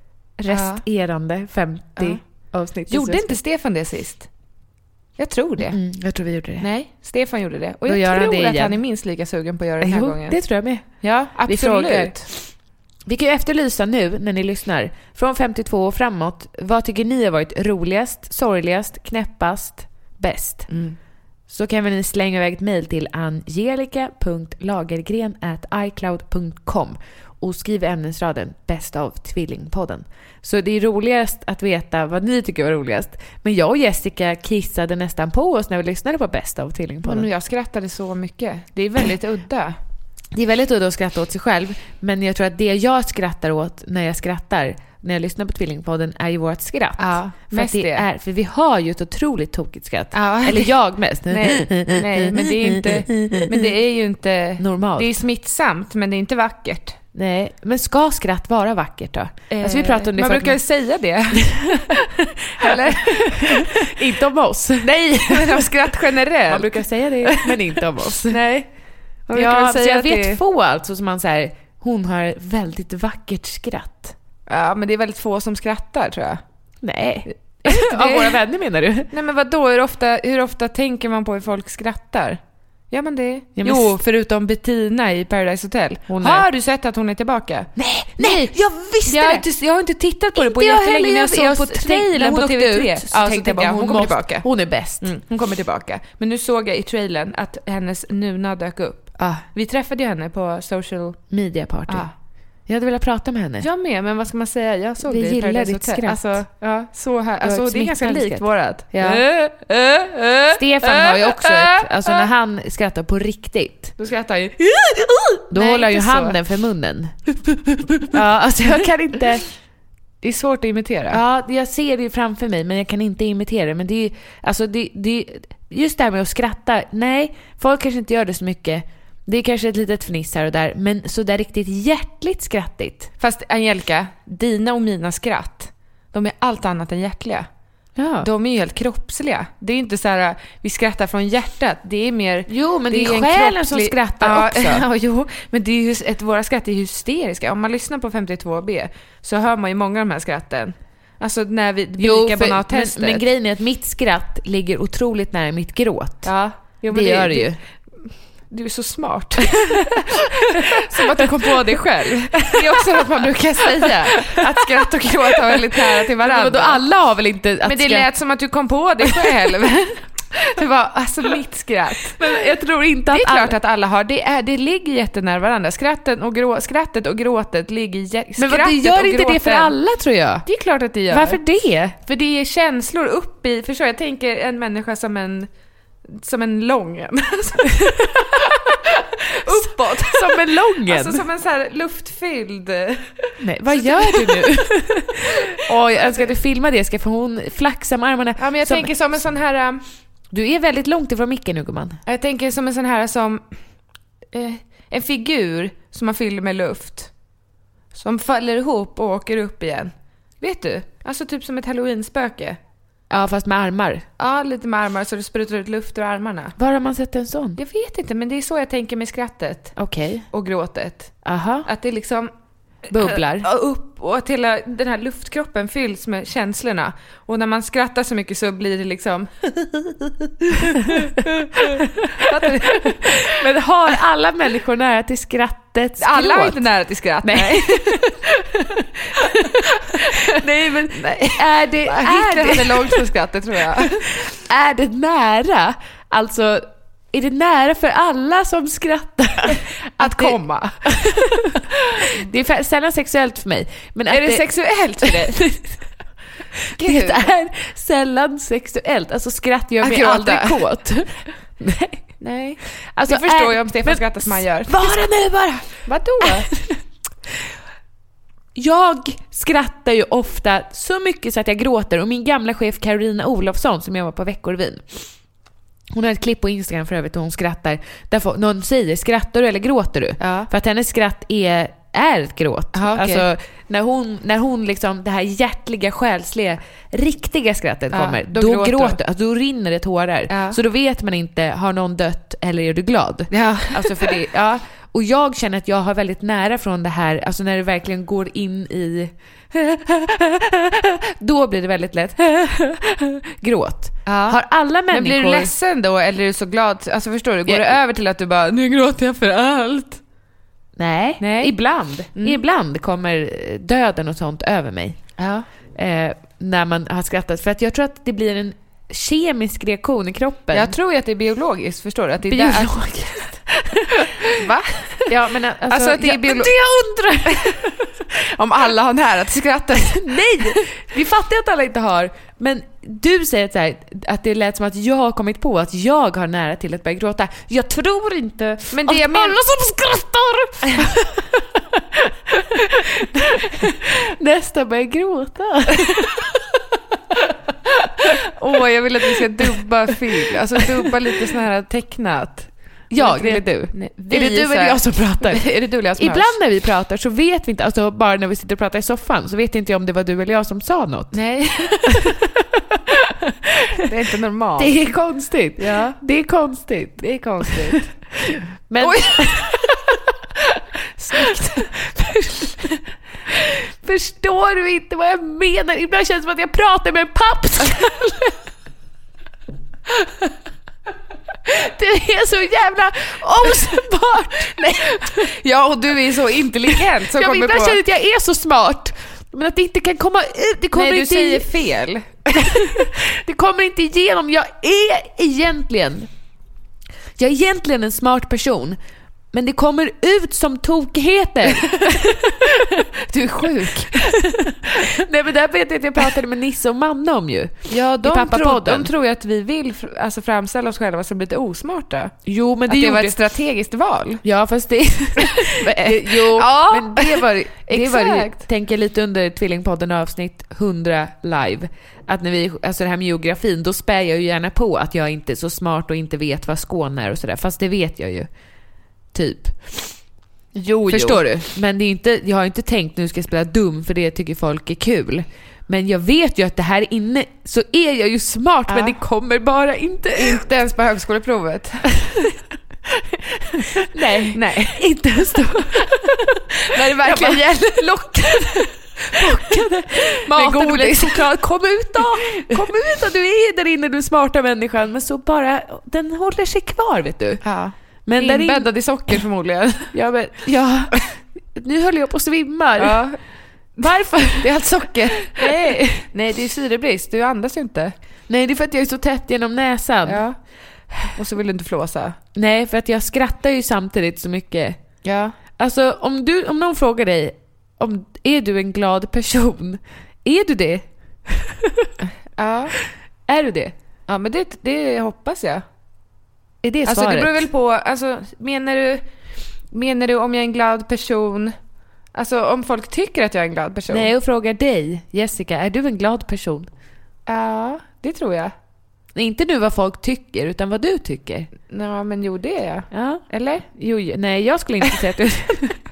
Resterande uh-huh. femtio uh-huh. avsnitt. Gjorde inte Stefan det sist? Jag tror det. Mm, jag tror vi gjorde det. Nej, Stefan gjorde det. Och Då jag tror han att han är minst lika sugen på att göra det den här jo, gången. det tror jag med. Ja, absolut. Vi, vi kan ju efterlysa nu när ni lyssnar. Från femtiotvå och framåt. Vad tycker ni har varit roligast, sorgligast, knäppast, bäst? Mm. Så kan väl ni slänga iväg ett mejl till angelica punkt lagergren at icloud punkt com och skriv ämnesraden Best of Tvillingpodden. Så det är roligast att veta vad ni tycker var roligast. Men jag och Jessica kissade nästan på oss när vi lyssnade på Best of Tvillingpodden. Men jag skrattade så mycket. Det är väldigt udda. Det är väldigt udda att skratta åt sig själv. Men jag tror att det jag skrattar åt när jag skrattar, när jag lyssnar på Tvillingpodden, är ju vårt skratt. Ja, för mest det. det. Är, för vi har ju ett otroligt tokigt skratt. Ja, Eller jag mest. Nej, nej, men det är inte, men det är ju inte normalt. Det är smittsamt, men det är inte vackert. Nej, men ska skratt vara vackert då? Eh, alltså vi pratar om det man brukar man... säga det. Eller? Inte om oss. Nej, men om skratt generellt. Man brukar säga det, men inte om oss. Nej. Ja, så jag vet det... få alltså som man säger, hon har väldigt vackert skratt. Ja, men det är väldigt få som skrattar, tror jag. Nej. Av våra vänner menar du? Nej, men vadå? Hur ofta, hur ofta tänker man på hur folk skrattar? Ja, men det... Ja, men... Jo, förutom Bettina i Paradise Hotel. Hon är... Har du sett att hon är tillbaka? Nej, nej, jag visste jag det! Inte, jag har inte tittat på det på inte jättelänge. Jag, jag såg jag på trailern på T V tre. Ut, så ja, tänkte jag bara, hon, hon kommer måste, tillbaka. Hon är bäst. Mm, hon kommer tillbaka. Men nu såg jag i trailern att hennes nuna dök upp. Ah. Vi träffade ju henne på social media party. Ah. Jag hade velat prata med henne. Jag med, men vad ska man säga? Jag såg Vi det gillar Paradise ditt Hotel. skratt. Alltså, ja, så här. Alltså, det är ganska likt skratt. vårat. Ja. Äh, äh, Stefan äh, har ju också äh, ett, alltså när han skrattar på riktigt, då skrattar han ju. då Nej, håller han ju inte så. handen för munnen. Ja, alltså jag kan inte. Det är svårt att imitera. Ja, jag ser det ju framför mig, men jag kan inte imitera det. Men det är ju, alltså det, det, just det här med att skratta. Nej, folk kanske inte gör det så mycket. Det är kanske ett litet fniss här och där, men så där riktigt hjärtligt skrattigt. Fast Angelica, dina och mina skratt, de är allt annat än hjärtliga. Ja. De är ju helt kroppsliga. Det är inte så här, vi skrattar från hjärtat. Det är mer... Jo, men det, det är, är själen kroppslig... som skrattar ja, också. Ja, jo, men det är ju ett, våra skratt är hysteriska. Om man lyssnar på femtiotvå B så hör man ju många av de här skratten. Alltså när vi bikarbonat-testet. Men, men grejen är att mitt skratt ligger otroligt nära mitt gråt. Ja, jo, men det, det gör det ju. Du är så smart. Som att du kom på det själv. Det är också något man brukar säga. Att skratt och gråt har väldigt nära till varandra. Men då alla har väl inte att Men det skratt... lät som att du kom på det själv. Det var alltså mitt skratt. Men jag tror inte att det är klart alla... att alla har. Det, är, det ligger jättenära varandra. Skrattet och, grå, skrattet och gråtet ligger jä... Men vad, det gör inte gråten. det för alla, tror jag. Det är klart att det gör. Varför det? För det är känslor upp i... Förstår jag tänker en människa som en... Som en lången. Uppåt. Som en lången. Alltså som en så här luftfylld. Nej, vad gör du nu? Åh, jag önskar att du filmar det, ska, för hon flaxar med armarna. Ja, men jag som... tänker som en sån här... Um... Du är väldigt långt ifrån micken nu, gumman. Jag tänker som en sån här som... Eh, en figur som man fyller med luft. Som faller ihop och åker upp igen. Vet du? Alltså typ som ett Halloween-spöke. Ja, fast med armar. Ja, lite med armar så det sprutar ut luft ur armarna. Var har man sett en sån? Jag vet inte, men det är så jag tänker med skrattet. Okej. Okay. Och gråtet. Aha. Att det liksom... bubblar. Upp och att hela den här luftkroppen fylls med känslorna. Och när man skrattar så mycket så blir det liksom... Men har alla människor nära till skrattets gråt? Alla är inte nära till skratt. Nej. Nej, men nej. Är det... Är det det långt för skrattet, tror jag. Är det nära? Alltså... Är det nära för alla som skrattar att komma? Det är sällan sexuellt för mig. Men är att det, det sexuellt för dig? Det är sällan sexuellt. Alltså skratt gör mig aldrig kåt. Nej. Nej. Alltså, det förstår är, jag om Stefan skrattar som man gör. Bara nu bara. Vadå? Jag skrattar ju ofta så mycket så att jag gråter. Och min gamla chef Carolina Olofsson, som jag var på Veckorvin, hon har ett klipp på Instagram för övrigt och hon skrattar. Därför någon säger, skrattar du eller gråter du? Ja. För att hennes skratt är, är ett gråt. Aha, okay. Alltså när hon, när hon liksom, det här hjärtliga, själsliga, riktiga skrattet ja, kommer, då, då gråter, gråter alltså, då rinner det tårar. Ja. Så då vet man inte, har någon dött eller är du glad? Ja. Alltså för det, ja. Och jag känner att jag har väldigt nära från det här, alltså när det verkligen går in i... Då blir det väldigt lätt gråt. Ja. Har alla människor... Men blir du ledsen då eller är du så glad? Alltså förstår du, går jag... det över till att du bara, nu gråter jag för allt? Nej, Nej. ibland. Mm. Ibland kommer döden och sånt över mig. Ja. Eh, när man har skrattat. För att jag tror att det blir en kemisk reaktion i kroppen. Jag tror ju att det är biologiskt, förstår du? Att det är biologiskt. Va? Ja, men alltså, alltså att det är jag, biolo- det jag undrar om alla har nära till skrattet. Nej, vi fattar att alla inte har. Men du säger att, så här, att det lät som att jag har kommit på att jag har nära till att börja gråta. Jag tror inte men det att jag men... alla som skrattar nästa börjar gråta. Åh, oh, jag vill att vi ska dubba film. Alltså dubba lite sån här tecknat. Jag, eller du? Nej, är det du eller jag som pratar? Är det du eller jag som Ibland hörs? när vi pratar så vet vi inte, alltså bara när vi sitter och pratar i soffan så vet inte jag om det var du eller jag som sa något. Nej. Det är inte normalt. Det är konstigt. Ja. Det är konstigt. Det är konstigt. Men... Oj. Snyggt. Förstår du inte vad jag menar? Ibland känns det som att jag pratar med en pappskalle. Du är så jävla osmart. Nej. Ja, och du är så intelligent. Så jag kommer ibland på... känner att jag är så smart. Men att det inte kan komma ut. Det kommer Nej, du inte säger i... fel. Det kommer inte igenom. Jag är egentligen... Jag är egentligen en smart person. Men det kommer ut som tokigheter. Du är sjuk. Nej, men där vet jag att jag pratade med Nisse och Manna om ju. Ja, de, tro, de tror ju att vi vill alltså, framställa oss själva som lite osmarta. Jo, men det, att det gjorde... var ett strategiskt val. Ja, fast det... jo, ja. Men det var, det var tänker lite under Tvillingpodden avsnitt hundra live. Att när vi, alltså det här med geografin, då spär jag ju gärna på att jag inte är så smart och inte vet vad Skåne är och sådär. Fast det vet jag ju. Typ. Jo, Förstår jo. du? Men det är inte, jag har inte tänkt nu ska jag spela dum för det tycker folk är kul. Men jag vet ju att det här inne så är jag ju smart, ja. Men det kommer bara inte Inte ens på högskoleprovet. Nej, nej, inte ens då. När det verkligen gäller lockade. Lockade. Maten blev såklart. Kom ut då. Kom ut då, du är där inne, du smarta människan. Men så bara, den håller sig kvar, vet du. Ja. Men inbäddad in... i socker förmodligen. Ja, men, ja. Nu höll jag på att svimma. Ja. Varför? Det är allt socker. Nej, nej, det är syrebrist. Du andas ju inte. Nej, det är för att jag är så tätt genom näsan. Ja. Och så vill du inte flåsa. Nej, för att jag skrattar ju samtidigt så mycket. Ja. Alltså, om, du, om någon frågar dig om är du en glad person? Är du det? Ja. Är du det? Ja, men det, det hoppas jag. Är det svaret? Alltså det beror väl på, alltså menar du menar du om jag är en glad person? Alltså om folk tycker att jag är en glad person? Nej, och frågar dig, Jessica, är du en glad person? Ja, det tror jag. Inte nu vad folk tycker, utan vad du tycker. Ja, men jo, det är jag. Ja. Eller? Jo, nej, jag skulle inte säga att du...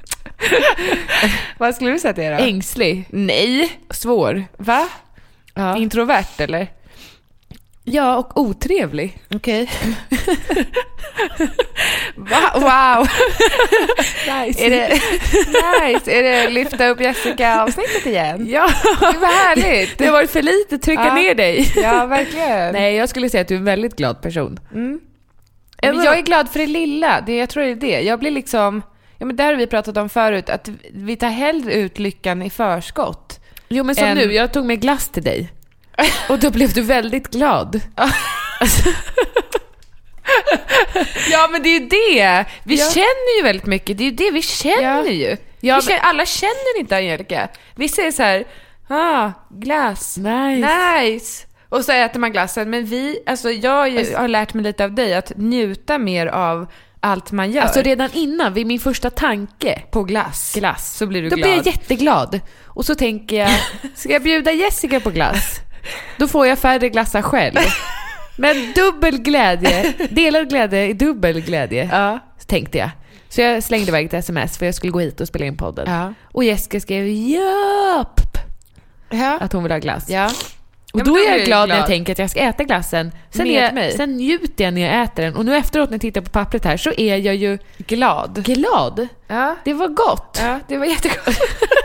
Vad skulle du säga till det då? Ängslig. Nej. Svår. Va? Ja. Introvert, eller? Ja, och otrevlig. Okej. Va? Wow. Nice. Är det, nice. Är det lyfta upp Jessica-avsnittet igen? Ja. Det var härligt. Det var för lite trycka ja. ner dig. Ja, verkligen. Nej, jag skulle säga att du är en väldigt glad person. Mm. Men jag är glad för det lilla. Det, jag tror det är det. Jag blir liksom... Ja, men där har vi pratat om förut. Att vi tar hellre ut lyckan i förskott. Jo, men som en... nu. Jag tog med glass till dig. Och då blev du väldigt glad. Alltså. Ja, men det är ju det. Vi ja. känner ju väldigt mycket. Det är ju det vi känner ja. ju. Ja, vi känner, alla känner inte Angelica. Vi säger så här, ah, glass. Nice. Nice. Och så äter man glassen. Men vi, alltså jag ju, har lärt mig lite av dig att njuta mer av allt man gör. Alltså redan innan, vid min första tanke på glass, glass så blir du då glad. Då blir jag jätteglad. Och så tänker jag, ska jag bjuda Jessica på glass? Då får jag färre glassar själv. Men dubbel glädje, delad glädje är dubbel glädje. Ja. Tänkte jag. Så jag slängde iväg ett sms för jag skulle gå hit och spela in podden. Ja. Och Jessica skrev japp. Ja. Att hon vill ha glass. Ja. Och då är jag glad när jag tänker att jag ska äta glassen. Sen, Med jag, mig. sen njuter jag när jag äter den. Och nu efteråt när jag tittar på pappret här så är jag ju glad. Glad? Ja. Det var gott. Ja, det var jättegott.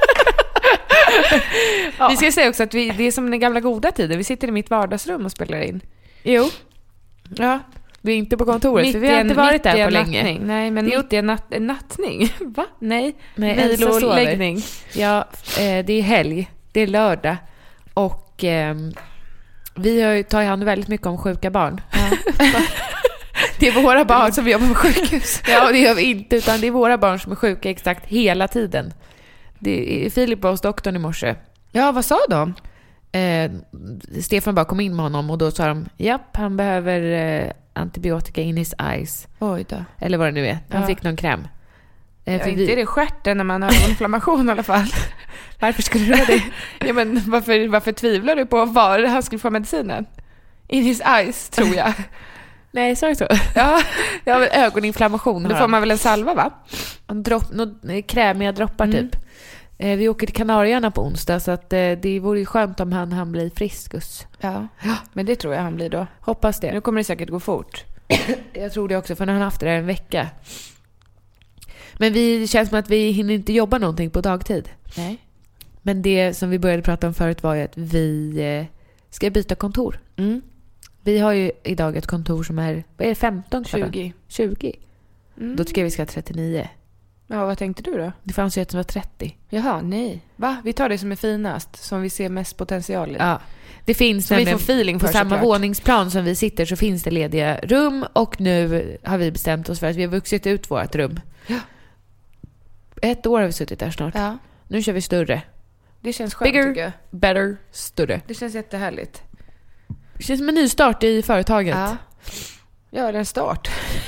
Ja. Vi ska säga också att vi, det är som den gamla goda tiden. Vi sitter i mitt vardagsrum och spelar in. Jo. Ja. Vi är inte på kontoret, mitt för vi har inte varit där på nattning. länge. Nej, men det är mitt i en natt, en nattning. Va? Nej. Nej, Viloläggning. Ja, eh, det är helg. Det är lördag. Och eh, vi har ju tagit hand väldigt mycket om sjuka barn. Ja. Det är våra barn som jobbar på sjukhus. Ja, det gör vi inte, utan det är våra barn som är sjuka exakt hela tiden. Det är Filip hos doktorn i morse. Ja, vad sa de? Eh, Stefan bara kom in med honom och då sa de, japp, han behöver eh, antibiotika in his eyes. Oj då. Eller vad det nu är. Han ja. fick någon kräm. Eh, ja, inte vi... är det stjärten när man har inflammation i alla fall. Varför skulle du ha det? Ja, men varför, varför tvivlar du på var han skulle få medicinen? In his eyes, tror jag. Nej, så är det så. Ja, jag har ögoninflammation. Då får man väl en salva, va? En dropp, några krämiga droppar mm. typ. Eh, vi åker till Kanarierna på onsdag så att eh, det vore ju skönt om han, han blir friskus. Ja. ja, men det tror jag han blir då. Hoppas det. Nu kommer det säkert gå fort. Jag tror det också, för när han har haft det där en vecka. Men vi, det känns som att vi hinner inte jobba någonting på dagtid. Nej. Men det som vi började prata om förut var ju att vi eh, ska byta kontor. Mm. Vi har ju idag ett kontor som är, vad är det, femton? tjugo. tjugo. Mm. Då tycker jag vi ska ha trettionio. Ja, vad tänkte du då? Det fanns ju ett som var trettio. Jaha, nej. Va? Vi tar det som är finast, som vi ser mest potential i. Ja. Det finns så vi får feeling på för, samma såklart. våningsplan som vi sitter så finns det lediga rum och nu har vi bestämt oss för att vi har vuxit ut vårt rum. Ja. Ett år har vi suttit där snart. Ja. Nu kör vi större. Det känns skönt, Bigger, tycker jag. better, större. Det känns jättehärligt. Det känns som en ny start i företaget. Ja, ja det är en start.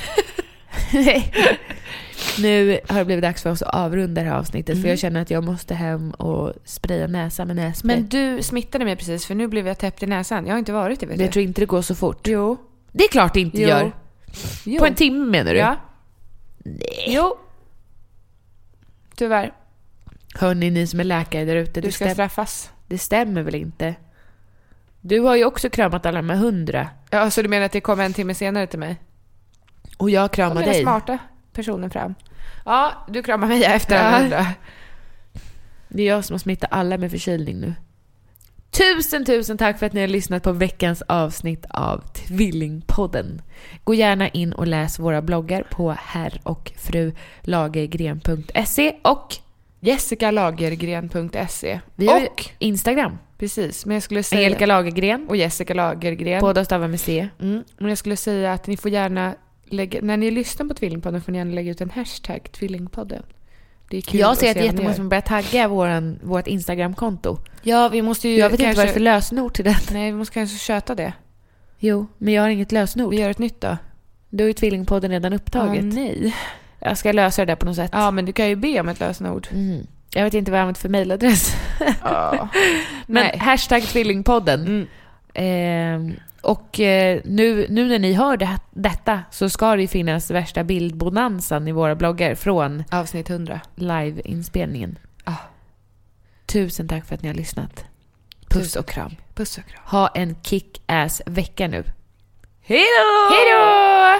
Nu har det blivit dags för oss att avrunda det här avsnittet Mm. för jag känner att jag måste hem och spraya näsan med nässpray. Men du smittade mig precis för nu blev jag täppt i näsan. Jag har inte varit det, vet Jag du. tror inte det går så fort. Jo. Det är klart det inte Jo. gör. Jo. På en timme menar du? Ja. Nej. Jo. Tyvärr. Hörni, ni som är läkare där ute. Du det ska stäm- straffas. Det stämmer väl inte? Du har ju också kramat alla med hundra. Ja, så du menar att det kommer en timme senare till mig? Och jag kramar Kom den dig. smarta personen fram. Ja, du kramar mig efter alla Ja. hundra. Det är jag som har smittat alla med förkylning nu. Tusen, tusen tack för att ni har lyssnat på veckans avsnitt av Tvillingpodden. Gå gärna in och läs våra bloggar på herr och fru lagergren punkt se och jessica lagergren punkt se. vi har och Instagram. precis, men jag skulle säga Angelica Lagergren och Jessica Lagergren. båda stavar med C. Mm. Men jag skulle säga att ni får gärna lägga, när ni lyssnar på Tvillingpodden får ni gärna lägga ut en hashtag Tvillingpodden. Det är kul. Jag ser att att se vad ni jättemånga gör. som börjar tagga våran, vårt Instagram-konto. Ja, vi måste ju Jag vet kanske... inte vad det är för lösenord till den. Nej, vi måste kanske köta det. Jo, men jag har inget lösenord. Vi gör ett nytt då. Då är ju Tvillingpodden redan upptaget. Ah, nej. Jag ska lösa det där på något sätt. Ja, men du kan ju be om ett lösenord. Mm. Jag vet inte vad jag använt för mejladress. Ja. Men Nej. hashtag Tvillingpodden. Mm. Eh, och eh, nu, nu när ni hör det, detta så ska det ju finnas värsta bildbonanzan i våra bloggar från Avsnitt hundra. live-inspelningen. Ah. Tusen tack för att ni har lyssnat. Puss Tusen och kram. Puss och kram. Ha en kick-ass vecka nu. Hej då! Hej då!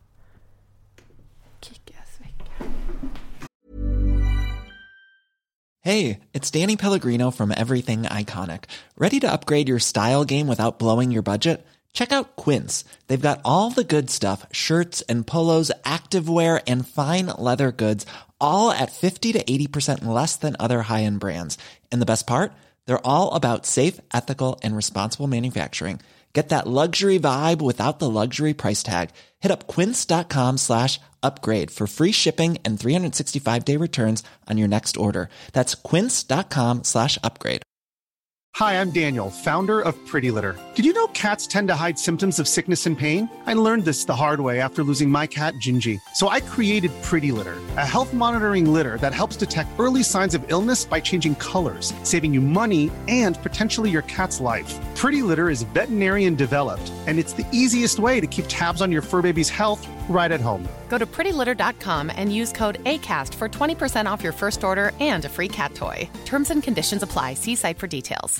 Kick-ass vecka. Hey, it's Danny Pellegrino from Everything Iconic. Ready to upgrade your style game without blowing your budget? Check out Quince. They've got all the good stuff, shirts and polos, activewear, and fine leather goods, all at fifty to eighty percent less than other high-end brands. And the best part? They're all about safe, ethical, and responsible manufacturing. Get that luxury vibe without the luxury price tag. Hit up quince.com slash upgrade for free shipping and three sixty-five day returns on your next order. That's quince.com slash upgrade. Hi, I'm Daniel, founder of Pretty Litter. Did you know cats tend to hide symptoms of sickness and pain? I learned this the hard way after losing my cat, Gingy. So I created Pretty Litter, a health monitoring litter that helps detect early signs of illness by changing colors, saving you money and potentially your cat's life. Pretty Litter is veterinarian developed, and it's the easiest way to keep tabs on your fur baby's health right at home. Go to pretty litter dot com and use code ACAST for twenty percent off your first order and a free cat toy. Terms and conditions apply. See site for details.